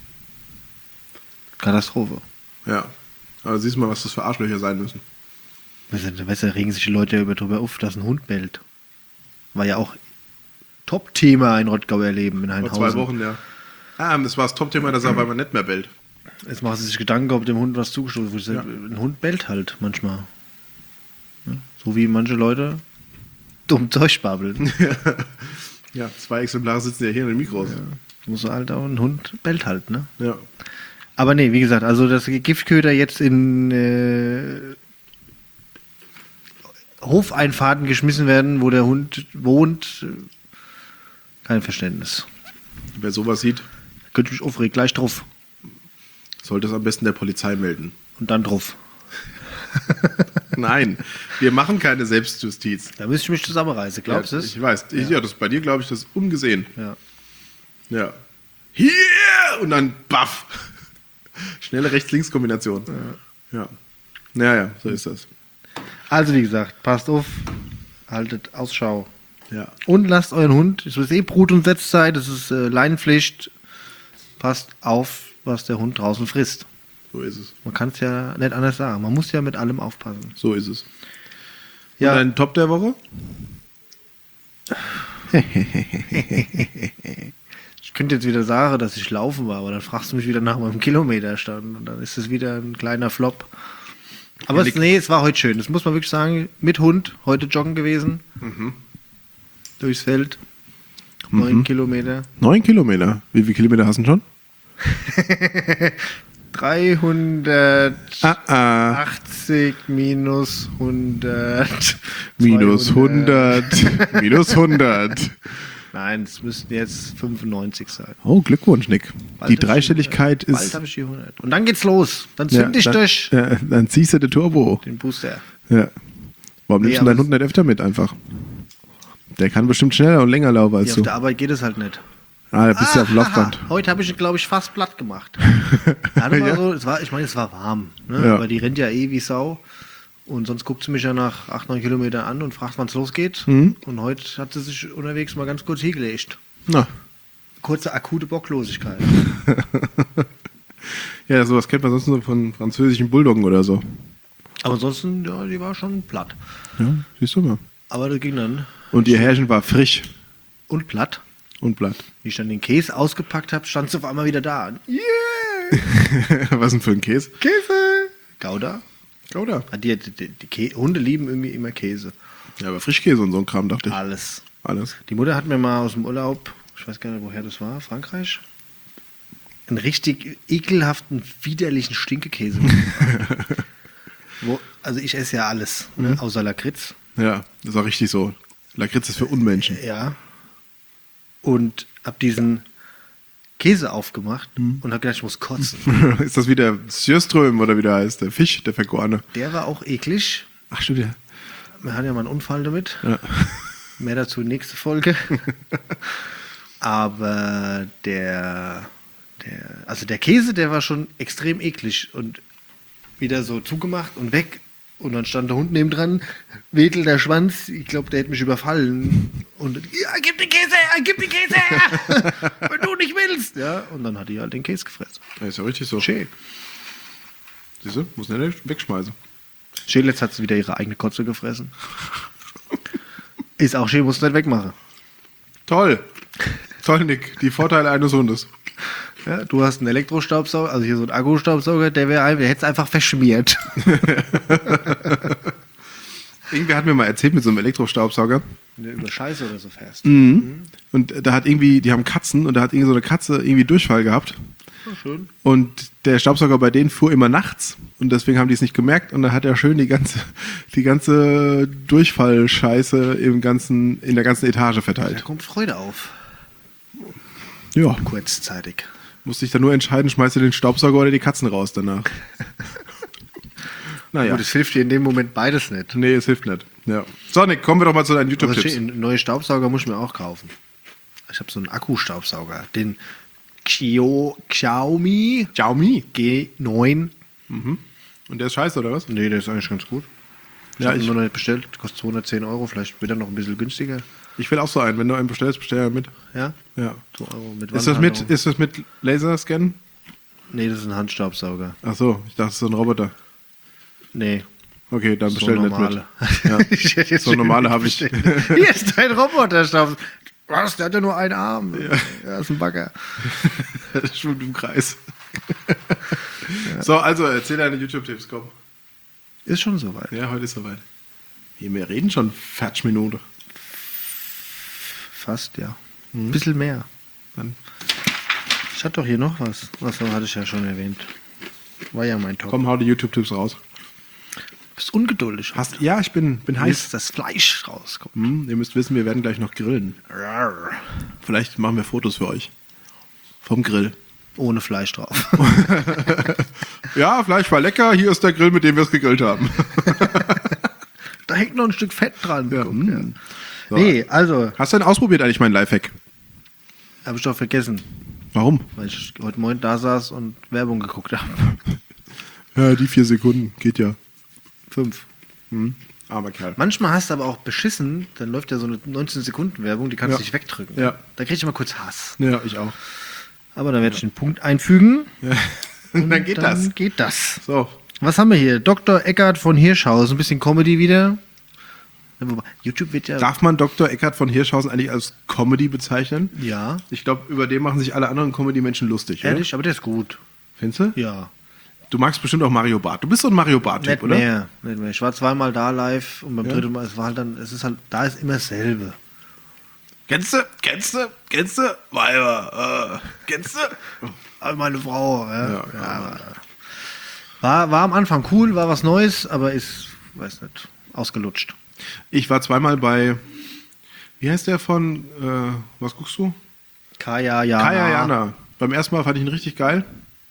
[SPEAKER 2] Katastrophe.
[SPEAKER 3] Ja. Aber siehst du mal, was das für Arschlöcher sein müssen.
[SPEAKER 2] Besser regen sich die Leute darüber auf, dass ein Hund bellt. War ja auch Top-Thema in Rottgauer Leben in
[SPEAKER 3] Vor
[SPEAKER 2] Heinhausen.
[SPEAKER 3] 2 Wochen, ja. Das war das Top-Thema, dass er auf einmal nicht mehr bellt.
[SPEAKER 2] Jetzt machen sie sich Gedanken, ob dem Hund was zugestoßen wird.
[SPEAKER 3] Ja.
[SPEAKER 2] Ein Hund bellt halt manchmal. Ja, so wie manche Leute dumm Zeug babbeln.
[SPEAKER 3] Ja, 2 Exemplare sitzen ja hier in den Mikros.
[SPEAKER 2] Muss halt auch ein Hund bellt halt, ne?
[SPEAKER 3] Ja.
[SPEAKER 2] Aber nee, wie gesagt, also dass Giftköder jetzt in Hofeinfahrten geschmissen werden, wo der Hund wohnt, kein Verständnis.
[SPEAKER 3] Wer sowas sieht,
[SPEAKER 2] Könnte mich aufregen, gleich drauf.
[SPEAKER 3] sollte es am besten der Polizei melden.
[SPEAKER 2] Und dann drauf.
[SPEAKER 3] Nein, wir machen keine Selbstjustiz.
[SPEAKER 2] Da müsste ich mich zusammenreißen, glaubst du
[SPEAKER 3] Ja,
[SPEAKER 2] es?
[SPEAKER 3] ich weiß. Ja, das bei dir glaube ich, das ist ungesehen.
[SPEAKER 2] Ja.
[SPEAKER 3] Ja. Hier! Und dann baff. Schnelle Rechts-Links-Kombination. Ja. Naja, so ist das.
[SPEAKER 2] Also wie gesagt, passt auf, haltet Ausschau.
[SPEAKER 3] Ja.
[SPEAKER 2] Und lasst euren Hund, es ist Brut- und Setzzeit, es ist Leinenpflicht, passt auf, was der Hund draußen frisst.
[SPEAKER 3] So ist es.
[SPEAKER 2] Man kann es ja nicht anders sagen, man muss ja mit allem aufpassen.
[SPEAKER 3] So ist es.
[SPEAKER 2] Ja.
[SPEAKER 3] Und dein Top der Woche?
[SPEAKER 2] Ich könnte jetzt wieder sagen, dass ich laufen war, aber dann fragst du mich wieder nach meinem Kilometerstand und dann ist es wieder ein kleiner Flop. Aber es war heute schön, das muss man wirklich sagen. Mit Hund, heute joggen gewesen. Durchs Feld. 9 Kilometer.
[SPEAKER 3] 9 Kilometer. Wie viele Kilometer hast du denn schon?
[SPEAKER 2] 380 minus 100.
[SPEAKER 3] Minus
[SPEAKER 2] 200.
[SPEAKER 3] 100. Minus 100.
[SPEAKER 2] Nein, es müssten jetzt 95 sein.
[SPEAKER 3] Oh, Glückwunsch, Nick.
[SPEAKER 2] Bald
[SPEAKER 3] Die
[SPEAKER 2] hab ich
[SPEAKER 3] Dreistelligkeit
[SPEAKER 2] Bald
[SPEAKER 3] ist...
[SPEAKER 2] habe ich die 100. Und dann geht's los. Dann zünd ich durch
[SPEAKER 3] Dann ziehst du den Turbo.
[SPEAKER 2] den Booster.
[SPEAKER 3] Ja. Warum
[SPEAKER 2] Nee,
[SPEAKER 3] nimmst du
[SPEAKER 2] aber
[SPEAKER 3] deinen Hund nicht öfter mit einfach? Der kann bestimmt schneller und länger laufen als
[SPEAKER 2] Ja,
[SPEAKER 3] du.
[SPEAKER 2] auf der Arbeit geht es halt nicht.
[SPEAKER 3] Da bist du auf dem Laufband.
[SPEAKER 2] Heute habe ich ihn, glaube ich, fast platt gemacht. Hatte mal
[SPEAKER 3] Ja.
[SPEAKER 2] so, es war warm. Ne?
[SPEAKER 3] Ja.
[SPEAKER 2] Aber die rennt ja eh wie Sau. Und sonst guckt sie mich ja nach 8, 9 Kilometern an und fragt, wann es losgeht.
[SPEAKER 3] Mhm.
[SPEAKER 2] Und heute hat sie sich unterwegs mal ganz kurz hingelegt.
[SPEAKER 3] Na.
[SPEAKER 2] Kurze akute Bocklosigkeit.
[SPEAKER 3] Ja, sowas kennt man sonst nur von französischen Bulldoggen oder so.
[SPEAKER 2] Aber ansonsten, ja, die war schon platt.
[SPEAKER 3] Ja, siehst du mal.
[SPEAKER 2] Aber das ging dann.
[SPEAKER 3] Und ihr Härchen war frisch
[SPEAKER 2] Und platt.
[SPEAKER 3] und blatt.
[SPEAKER 2] Wie ich dann den Käse ausgepackt habe, stand sie auf einmal wieder da. Yeah!
[SPEAKER 3] Was denn für ein Käse?
[SPEAKER 2] Käse! Gouda.
[SPEAKER 3] Gouda.
[SPEAKER 2] Die Hunde lieben irgendwie immer Käse.
[SPEAKER 3] Ja, aber Frischkäse und so ein Kram, dachte ich.
[SPEAKER 2] Alles.
[SPEAKER 3] Alles.
[SPEAKER 2] Die Mutter hat mir mal aus dem Urlaub, ich weiß gar nicht, woher das war, Frankreich, einen richtig ekelhaften, widerlichen Stinkekäse mitgebracht. Also ich esse ja alles, ne, außer Lakritz.
[SPEAKER 3] Ja, das war richtig so. Lakritz ist für Unmenschen.
[SPEAKER 2] Ja. Und hab diesen Käse aufgemacht und hab gedacht, ich muss kotzen.
[SPEAKER 3] Ist das wie der Sjöström oder wie der heißt? Der Fisch, der Vergorene.
[SPEAKER 2] Der war auch eklig.
[SPEAKER 3] Ach, stimmt ja.
[SPEAKER 2] Wir hatten ja mal einen Unfall damit.
[SPEAKER 3] Ja.
[SPEAKER 2] Mehr dazu nächste Folge. Aber der Käse, der war schon extrem eklig und wieder so zugemacht und weg. Und dann stand der Hund nebendran, wedelt der Schwanz. Ich glaube, der hätte mich überfallen. Und ja, gib den Käse her, gib den Käse her, wenn du nicht willst. Ja, und dann hat die halt den Käse gefressen.
[SPEAKER 3] Ja, ist ja richtig so.
[SPEAKER 2] Schön.
[SPEAKER 3] Siehst du? Muss nicht wegschmeißen.
[SPEAKER 2] Schälitz hat wieder ihre eigene Kotze gefressen. Ist auch schön, muss nicht wegmachen.
[SPEAKER 3] Toll. Toll, Nick. Die Vorteile eines Hundes.
[SPEAKER 2] Ja, du hast einen Elektrostaubsauger, also hier so einen Akkustaubsauger, der hätte es einfach verschmiert.
[SPEAKER 3] Irgendwer hat mir mal erzählt mit so einem Elektrostaubsauger.
[SPEAKER 2] Wenn du über Scheiße oder so fährst.
[SPEAKER 3] Und da hat irgendwie, die haben Katzen und da hat irgendwie so eine Katze irgendwie Durchfall gehabt.
[SPEAKER 2] Oh, schön.
[SPEAKER 3] Und der Staubsauger bei denen fuhr immer nachts und deswegen haben die es nicht gemerkt und dann hat er schön die ganze Durchfallscheiße in der ganzen Etage
[SPEAKER 2] Da
[SPEAKER 3] verteilt.
[SPEAKER 2] kommt Freude auf.
[SPEAKER 3] Ja,
[SPEAKER 2] Kurzzeitig.
[SPEAKER 3] musste ich dann nur entscheiden, schmeißt du den Staubsauger oder die Katzen raus danach. Naja,
[SPEAKER 2] Gut, es hilft dir in dem Moment beides nicht.
[SPEAKER 3] nee, es hilft nicht. Ja. So, Nick, kommen wir doch mal zu deinen
[SPEAKER 2] Aber
[SPEAKER 3] YouTube-Tipps.
[SPEAKER 2] einen neuen Staubsauger muss ich mir auch kaufen. Ich habe so einen Akkustaubsauger, den Xiaomi G9.
[SPEAKER 3] Und der ist scheiße, oder was?
[SPEAKER 2] Nee, der ist eigentlich ganz gut. Ich
[SPEAKER 3] Ja,
[SPEAKER 2] habe ihn
[SPEAKER 3] ich-
[SPEAKER 2] nur noch nicht bestellt, kostet 210 Euro, vielleicht wird er noch ein bisschen günstiger.
[SPEAKER 3] Ich will auch so einen. Wenn du einen bestellst, bestell einen mit.
[SPEAKER 2] Ja?
[SPEAKER 3] Ja.
[SPEAKER 2] 2 Euro mit
[SPEAKER 3] Ist das mit Laserscan?
[SPEAKER 2] Nee, das ist ein Handstaubsauger.
[SPEAKER 3] Ach so, ich dachte, das ist so ein Roboter.
[SPEAKER 2] Nee.
[SPEAKER 3] Okay, dann
[SPEAKER 2] So
[SPEAKER 3] bestell nicht
[SPEAKER 2] normale.
[SPEAKER 3] mit. Ja.
[SPEAKER 2] Ich hätte jetzt
[SPEAKER 3] So
[SPEAKER 2] schon
[SPEAKER 3] normale habe ich.
[SPEAKER 2] Hier ist dein Roboterstaubsauger. Was? Der hat ja nur einen Arm. Ja, ist ein Bagger.
[SPEAKER 3] Das schwimmt im Kreis. So, also erzähl deine YouTube-Tipps, komm.
[SPEAKER 2] Ist schon soweit.
[SPEAKER 3] Ja, heute ist soweit. Wir reden schon 40 Minuten.
[SPEAKER 2] Fast, ja. Ein bisschen mehr.
[SPEAKER 3] Dann
[SPEAKER 2] Ich hatte doch hier noch was. Was hatte ich ja schon erwähnt. War ja mein Top.
[SPEAKER 3] komm, hau die YouTube-Tipps raus.
[SPEAKER 2] Du bist ungeduldig.
[SPEAKER 3] Ja, ich bin heiß.
[SPEAKER 2] Bis das Fleisch rauskommt.
[SPEAKER 3] Ihr müsst wissen, wir werden gleich noch grillen.
[SPEAKER 2] Rar.
[SPEAKER 3] Vielleicht machen wir Fotos für euch. Vom Grill.
[SPEAKER 2] Ohne Fleisch drauf.
[SPEAKER 3] Ja, Fleisch war lecker. Hier ist der Grill, mit dem wir es gegrillt haben.
[SPEAKER 2] Da hängt noch ein Stück Fett dran.
[SPEAKER 3] Ja,
[SPEAKER 2] Guck,
[SPEAKER 3] So.
[SPEAKER 2] Nee, also,
[SPEAKER 3] Hast du denn ausprobiert eigentlich meinen Lifehack?
[SPEAKER 2] habe ich doch vergessen,
[SPEAKER 3] Warum?
[SPEAKER 2] weil ich heute Morgen da saß und Werbung geguckt habe.
[SPEAKER 3] Ja, die 4 Sekunden. Geht ja.
[SPEAKER 2] 5.
[SPEAKER 3] Armer Kerl.
[SPEAKER 2] Manchmal hast du aber auch beschissen, dann läuft ja so eine 19-Sekunden-Werbung, die kannst du
[SPEAKER 3] Ja.
[SPEAKER 2] nicht wegdrücken.
[SPEAKER 3] Ja.
[SPEAKER 2] Da kriege ich immer kurz Hass.
[SPEAKER 3] Ja, ich auch.
[SPEAKER 2] Aber dann werde ich den Punkt einfügen.
[SPEAKER 3] Und dann geht das.
[SPEAKER 2] Dann geht das.
[SPEAKER 3] So.
[SPEAKER 2] Was haben wir hier? Dr. Eckart von Hirschhausen, ein bisschen Comedy wieder. YouTube wird ja...
[SPEAKER 3] Darf man Dr. Eckart von Hirschhausen eigentlich als Comedy bezeichnen?
[SPEAKER 2] Ja,
[SPEAKER 3] Ich glaube, über den machen sich alle anderen Comedy-Menschen lustig.
[SPEAKER 2] ehrlich, aber der ist gut.
[SPEAKER 3] Oder? Findest du?
[SPEAKER 2] Ja.
[SPEAKER 3] Du magst bestimmt auch Mario Barth. Du bist so ein Mario Barth-Typ,
[SPEAKER 2] Nicht
[SPEAKER 3] oder?
[SPEAKER 2] mehr, nicht mehr. Ich war zweimal da live und beim
[SPEAKER 3] Ja.
[SPEAKER 2] dritten Mal, es war halt dann, es ist halt, da ist immer dasselbe.
[SPEAKER 3] Kennst du? Weiber. Kennst du?
[SPEAKER 2] Aber meine Frau, ja.
[SPEAKER 3] Ja,
[SPEAKER 2] Ja, war am Anfang cool, war was Neues, aber ist, weiß nicht, ausgelutscht.
[SPEAKER 3] Ich war zweimal bei, wie heißt der von, was guckst du?
[SPEAKER 2] Kaya Jana.
[SPEAKER 3] Kaya Jana. Beim ersten Mal fand ich ihn richtig geil.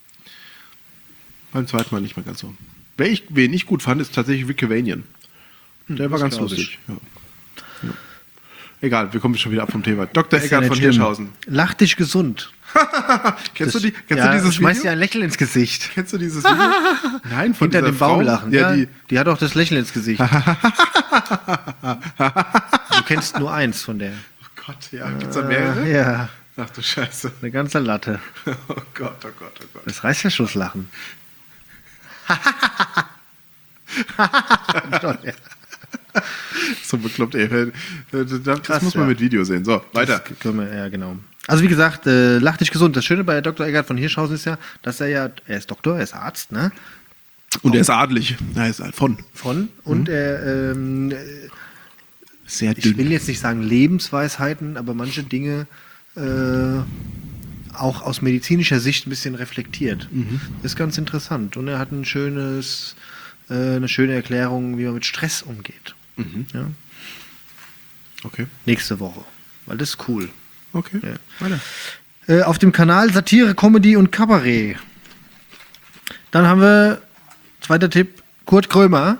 [SPEAKER 3] Beim zweiten Mal nicht mehr ganz so. Wen ich gut fand, ist tatsächlich Rick Cavanian. Der war
[SPEAKER 2] das
[SPEAKER 3] ganz
[SPEAKER 2] glaub
[SPEAKER 3] lustig. Ja. Ja. Egal, wir kommen schon wieder ab vom Thema. Dr.
[SPEAKER 2] Ist ja
[SPEAKER 3] Eckart
[SPEAKER 2] nicht
[SPEAKER 3] von
[SPEAKER 2] schlimm.
[SPEAKER 3] Hirschhausen.
[SPEAKER 2] Lach dich gesund.
[SPEAKER 3] Kennst du
[SPEAKER 2] Ja,
[SPEAKER 3] dieses
[SPEAKER 2] schmeißt
[SPEAKER 3] Video?
[SPEAKER 2] dir ein Lächeln ins Gesicht.
[SPEAKER 3] Kennst du dieses Video? Nein, von
[SPEAKER 2] Hinter
[SPEAKER 3] dieser
[SPEAKER 2] dem
[SPEAKER 3] Frau.
[SPEAKER 2] Baumlachen.
[SPEAKER 3] Ja,
[SPEAKER 2] Die hat auch das Lächeln ins Gesicht. Du kennst nur eins von der.
[SPEAKER 3] Oh Gott, ja. Gibt's da mehrere?
[SPEAKER 2] Ja,
[SPEAKER 3] Ach du Scheiße.
[SPEAKER 2] eine ganze Latte.
[SPEAKER 3] Oh Gott, oh Gott, oh Gott.
[SPEAKER 2] Das Reißverschlusslachen.
[SPEAKER 3] So bekloppt, ey. Das
[SPEAKER 2] Krass,
[SPEAKER 3] muss man
[SPEAKER 2] ja.
[SPEAKER 3] mit Video sehen. So, weiter.
[SPEAKER 2] Ja, genau. Also wie gesagt, lach dich gesund. Das Schöne bei Dr. Eckart von Hirschhausen ist ja, dass er ist Doktor, er ist Arzt, ne?
[SPEAKER 3] Und er ist adelig. Er ist halt von.
[SPEAKER 2] Und er,
[SPEAKER 3] Sehr
[SPEAKER 2] ich will jetzt nicht sagen Lebensweisheiten, aber manche Dinge auch aus medizinischer Sicht ein bisschen reflektiert. Ist ganz interessant. Und er hat eine schöne Erklärung, wie man mit Stress umgeht. Ja?
[SPEAKER 3] Okay.
[SPEAKER 2] Nächste Woche. Weil das ist cool.
[SPEAKER 3] Okay.
[SPEAKER 2] Ja.
[SPEAKER 3] Weiter.
[SPEAKER 2] Auf dem Kanal Satire, Comedy und Kabarett. Dann haben wir, zweiter Tipp, Kurt Krömer.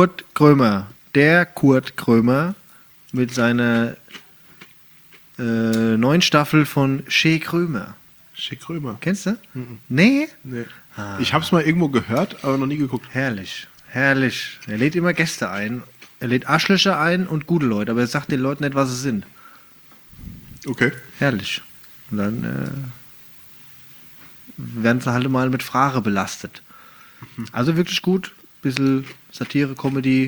[SPEAKER 2] Der Kurt Krömer mit seiner neuen Staffel von Chez Krömer.
[SPEAKER 3] Schick Krömer.
[SPEAKER 2] Kennst du? Nee?
[SPEAKER 3] Nee. Ich hab's mal irgendwo gehört, aber noch nie geguckt.
[SPEAKER 2] Herrlich. Er lädt immer Gäste ein. Er lädt Arschlöcher ein und gute Leute, aber er sagt den Leuten nicht, was sie sind.
[SPEAKER 3] Okay.
[SPEAKER 2] Herrlich. Und dann werden sie halt mal mit Frage belastet. Also wirklich gut. Bisschen Satire, Comedy.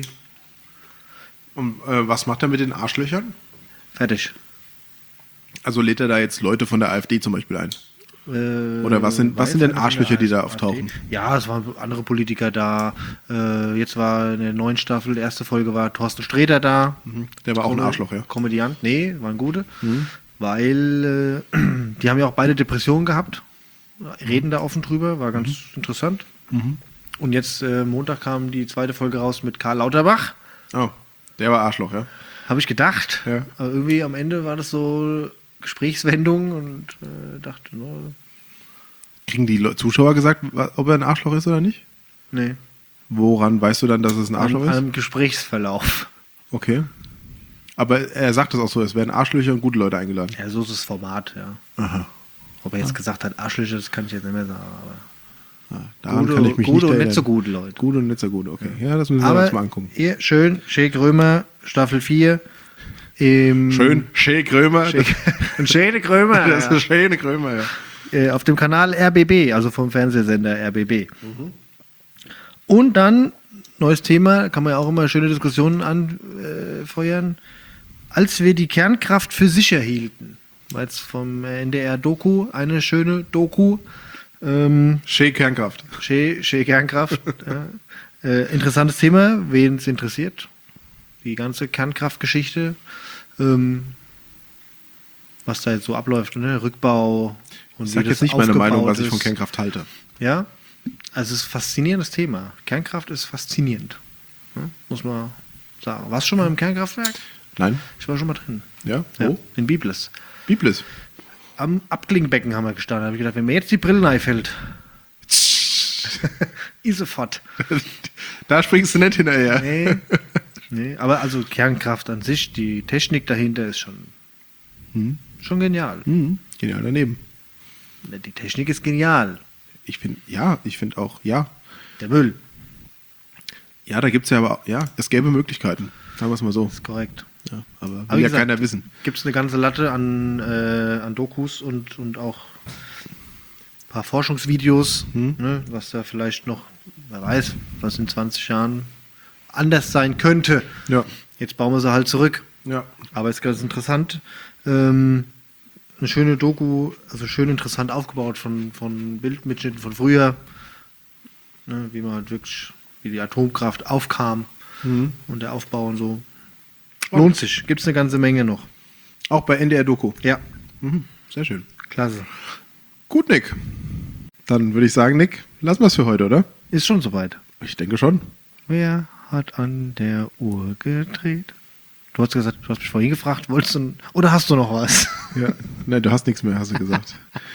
[SPEAKER 3] Und was macht er mit den Arschlöchern?
[SPEAKER 2] Fertig.
[SPEAKER 3] Also lädt er da jetzt Leute von der AfD zum Beispiel ein? Oder was sind denn Arschlöcher, die da auftauchen?
[SPEAKER 2] Ja, es waren andere Politiker da. Jetzt war in der neuen Staffel, die erste Folge war Thorsten Sträter da.
[SPEAKER 3] Der war auch ein Arschloch, ja.
[SPEAKER 2] Komödiant. Nee, waren gute. Weil die haben ja auch beide Depressionen gehabt. Reden da offen drüber, war ganz interessant. Und jetzt Montag kam die zweite Folge raus mit Karl Lauterbach.
[SPEAKER 3] Oh, der war Arschloch, ja.
[SPEAKER 2] Habe ich gedacht.
[SPEAKER 3] Ja.
[SPEAKER 2] Aber irgendwie am Ende war das so Gesprächswendung und dachte, no,
[SPEAKER 3] Kriegen die Zuschauer gesagt, ob er ein Arschloch ist oder nicht?
[SPEAKER 2] nee.
[SPEAKER 3] Woran weißt du dann, dass es ein Arschloch ist?
[SPEAKER 2] Am Gesprächsverlauf.
[SPEAKER 3] Okay. Aber er sagt es auch so, es werden Arschlöcher und gute Leute eingeladen.
[SPEAKER 2] Ja, so ist das Format, ja.
[SPEAKER 3] Aha.
[SPEAKER 2] Ob er jetzt gesagt hat, Arschlöcher, das kann ich jetzt nicht mehr sagen. Aber
[SPEAKER 3] Daran
[SPEAKER 2] gute,
[SPEAKER 3] kann ich mich
[SPEAKER 2] gute
[SPEAKER 3] nicht
[SPEAKER 2] und
[SPEAKER 3] erinnern.
[SPEAKER 2] nicht so gute Leute.
[SPEAKER 3] Gute und nicht so gute, okay. Ja, das müssen wir
[SPEAKER 2] Aber
[SPEAKER 3] uns mal angucken.
[SPEAKER 2] hier, schön, Chez Krömer, Staffel 4.
[SPEAKER 3] Schön, Chez Krömer.
[SPEAKER 2] Und Schöne Krömer.
[SPEAKER 3] Das ist schöne Krömer, ja.
[SPEAKER 2] Auf dem Kanal RBB, also vom Fernsehsender RBB. Und dann, neues Thema, kann man ja auch immer schöne Diskussionen anfeuern. Als wir die Kernkraft für sicher hielten, war jetzt vom NDR-Doku, eine schöne Doku.
[SPEAKER 3] Chez Kernkraft.
[SPEAKER 2] Chez Kernkraft. Ja. Interessantes Thema, wen es interessiert. Die ganze Kernkraftgeschichte. Was da jetzt so abläuft, ne? Rückbau und
[SPEAKER 3] Ich
[SPEAKER 2] wie
[SPEAKER 3] sage
[SPEAKER 2] das
[SPEAKER 3] jetzt nicht meine Meinung,
[SPEAKER 2] aufgebaut
[SPEAKER 3] was ich von
[SPEAKER 2] ist.
[SPEAKER 3] Kernkraft halte.
[SPEAKER 2] Ja, also es ist ein faszinierendes Thema. Kernkraft ist faszinierend. Ja, muss man sagen. Warst du schon mal im Kernkraftwerk?
[SPEAKER 3] Nein?
[SPEAKER 2] Ich war schon mal drin.
[SPEAKER 3] Ja?
[SPEAKER 2] Ja,
[SPEAKER 3] Wo?
[SPEAKER 2] in Biblis.
[SPEAKER 3] Biblis.
[SPEAKER 2] Am Abklingbecken haben wir gestanden. Da habe ich gedacht, wenn mir jetzt die Brille einfällt, ist sofort.
[SPEAKER 3] Da springst du nicht hinterher.
[SPEAKER 2] Nee, aber also Kernkraft an sich, die Technik dahinter ist schon genial.
[SPEAKER 3] Genial daneben.
[SPEAKER 2] Die Technik ist genial.
[SPEAKER 3] Ich finde auch, ja.
[SPEAKER 2] Der Müll
[SPEAKER 3] Ja, da gibt es ja aber, ja, es gäbe Möglichkeiten. Sagen wir es mal so.
[SPEAKER 2] ist korrekt.
[SPEAKER 3] Ja, aber will
[SPEAKER 2] Aber wie
[SPEAKER 3] ja
[SPEAKER 2] gesagt,
[SPEAKER 3] keiner wissen.
[SPEAKER 2] Gibt es eine ganze Latte an Dokus und auch ein paar Forschungsvideos, ne, was da vielleicht noch, wer weiß, was in 20 Jahren anders sein könnte.
[SPEAKER 3] Ja.
[SPEAKER 2] Jetzt bauen wir sie halt zurück.
[SPEAKER 3] Ja.
[SPEAKER 2] Aber ist ganz interessant. Eine schöne Doku, also schön interessant aufgebaut von Bildmitschnitten von früher. Ne, wie man halt wirklich, wie die Atomkraft aufkam und der Aufbau und so. Lohnt sich. Gibt es eine ganze Menge noch.
[SPEAKER 3] Auch bei NDR Doku.
[SPEAKER 2] Ja,
[SPEAKER 3] Sehr schön.
[SPEAKER 2] klasse.
[SPEAKER 3] Gut, Nick. Dann würde ich sagen, Nick, lassen wir es für heute, oder?
[SPEAKER 2] Ist schon soweit.
[SPEAKER 3] Ich denke schon.
[SPEAKER 2] Wer hat an der Uhr gedreht? Du hast gesagt, du hast mich vorhin gefragt, wolltest du, oder hast du noch was?
[SPEAKER 3] Ja. Nein, du hast nichts mehr, hast du gesagt.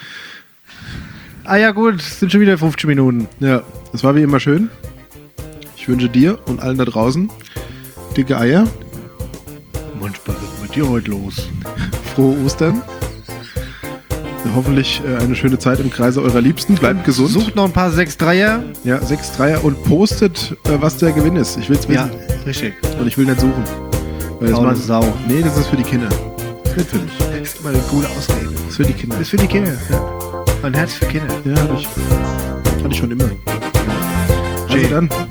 [SPEAKER 2] Ah ja gut, es sind schon wieder 50 Minuten.
[SPEAKER 3] Ja, das war wie immer schön. Ich wünsche dir und allen da draußen dicke Eier.
[SPEAKER 2] Mensch, was ist mit dir heute los?
[SPEAKER 3] Frohe Ostern. Hoffentlich eine schöne Zeit im Kreise eurer Liebsten. Bleibt gesund.
[SPEAKER 2] Sucht noch ein paar 6-3er.
[SPEAKER 3] Ja, 6-3er und postet, was der Gewinn ist. Ich will's wissen.
[SPEAKER 2] Ja, richtig.
[SPEAKER 3] Und ich will nicht suchen. Weil das
[SPEAKER 2] Faule
[SPEAKER 3] war
[SPEAKER 2] Sau.
[SPEAKER 3] Nee, das ist für die Kinder. Das ist nicht für mich.
[SPEAKER 2] Das ist immer eine gute Ausrede.
[SPEAKER 3] Das ist für die Kinder.
[SPEAKER 2] Das ist für die Kinder. Ja. Ein Herz für Kinder.
[SPEAKER 3] Ja, hatte ich schon immer. Also dann,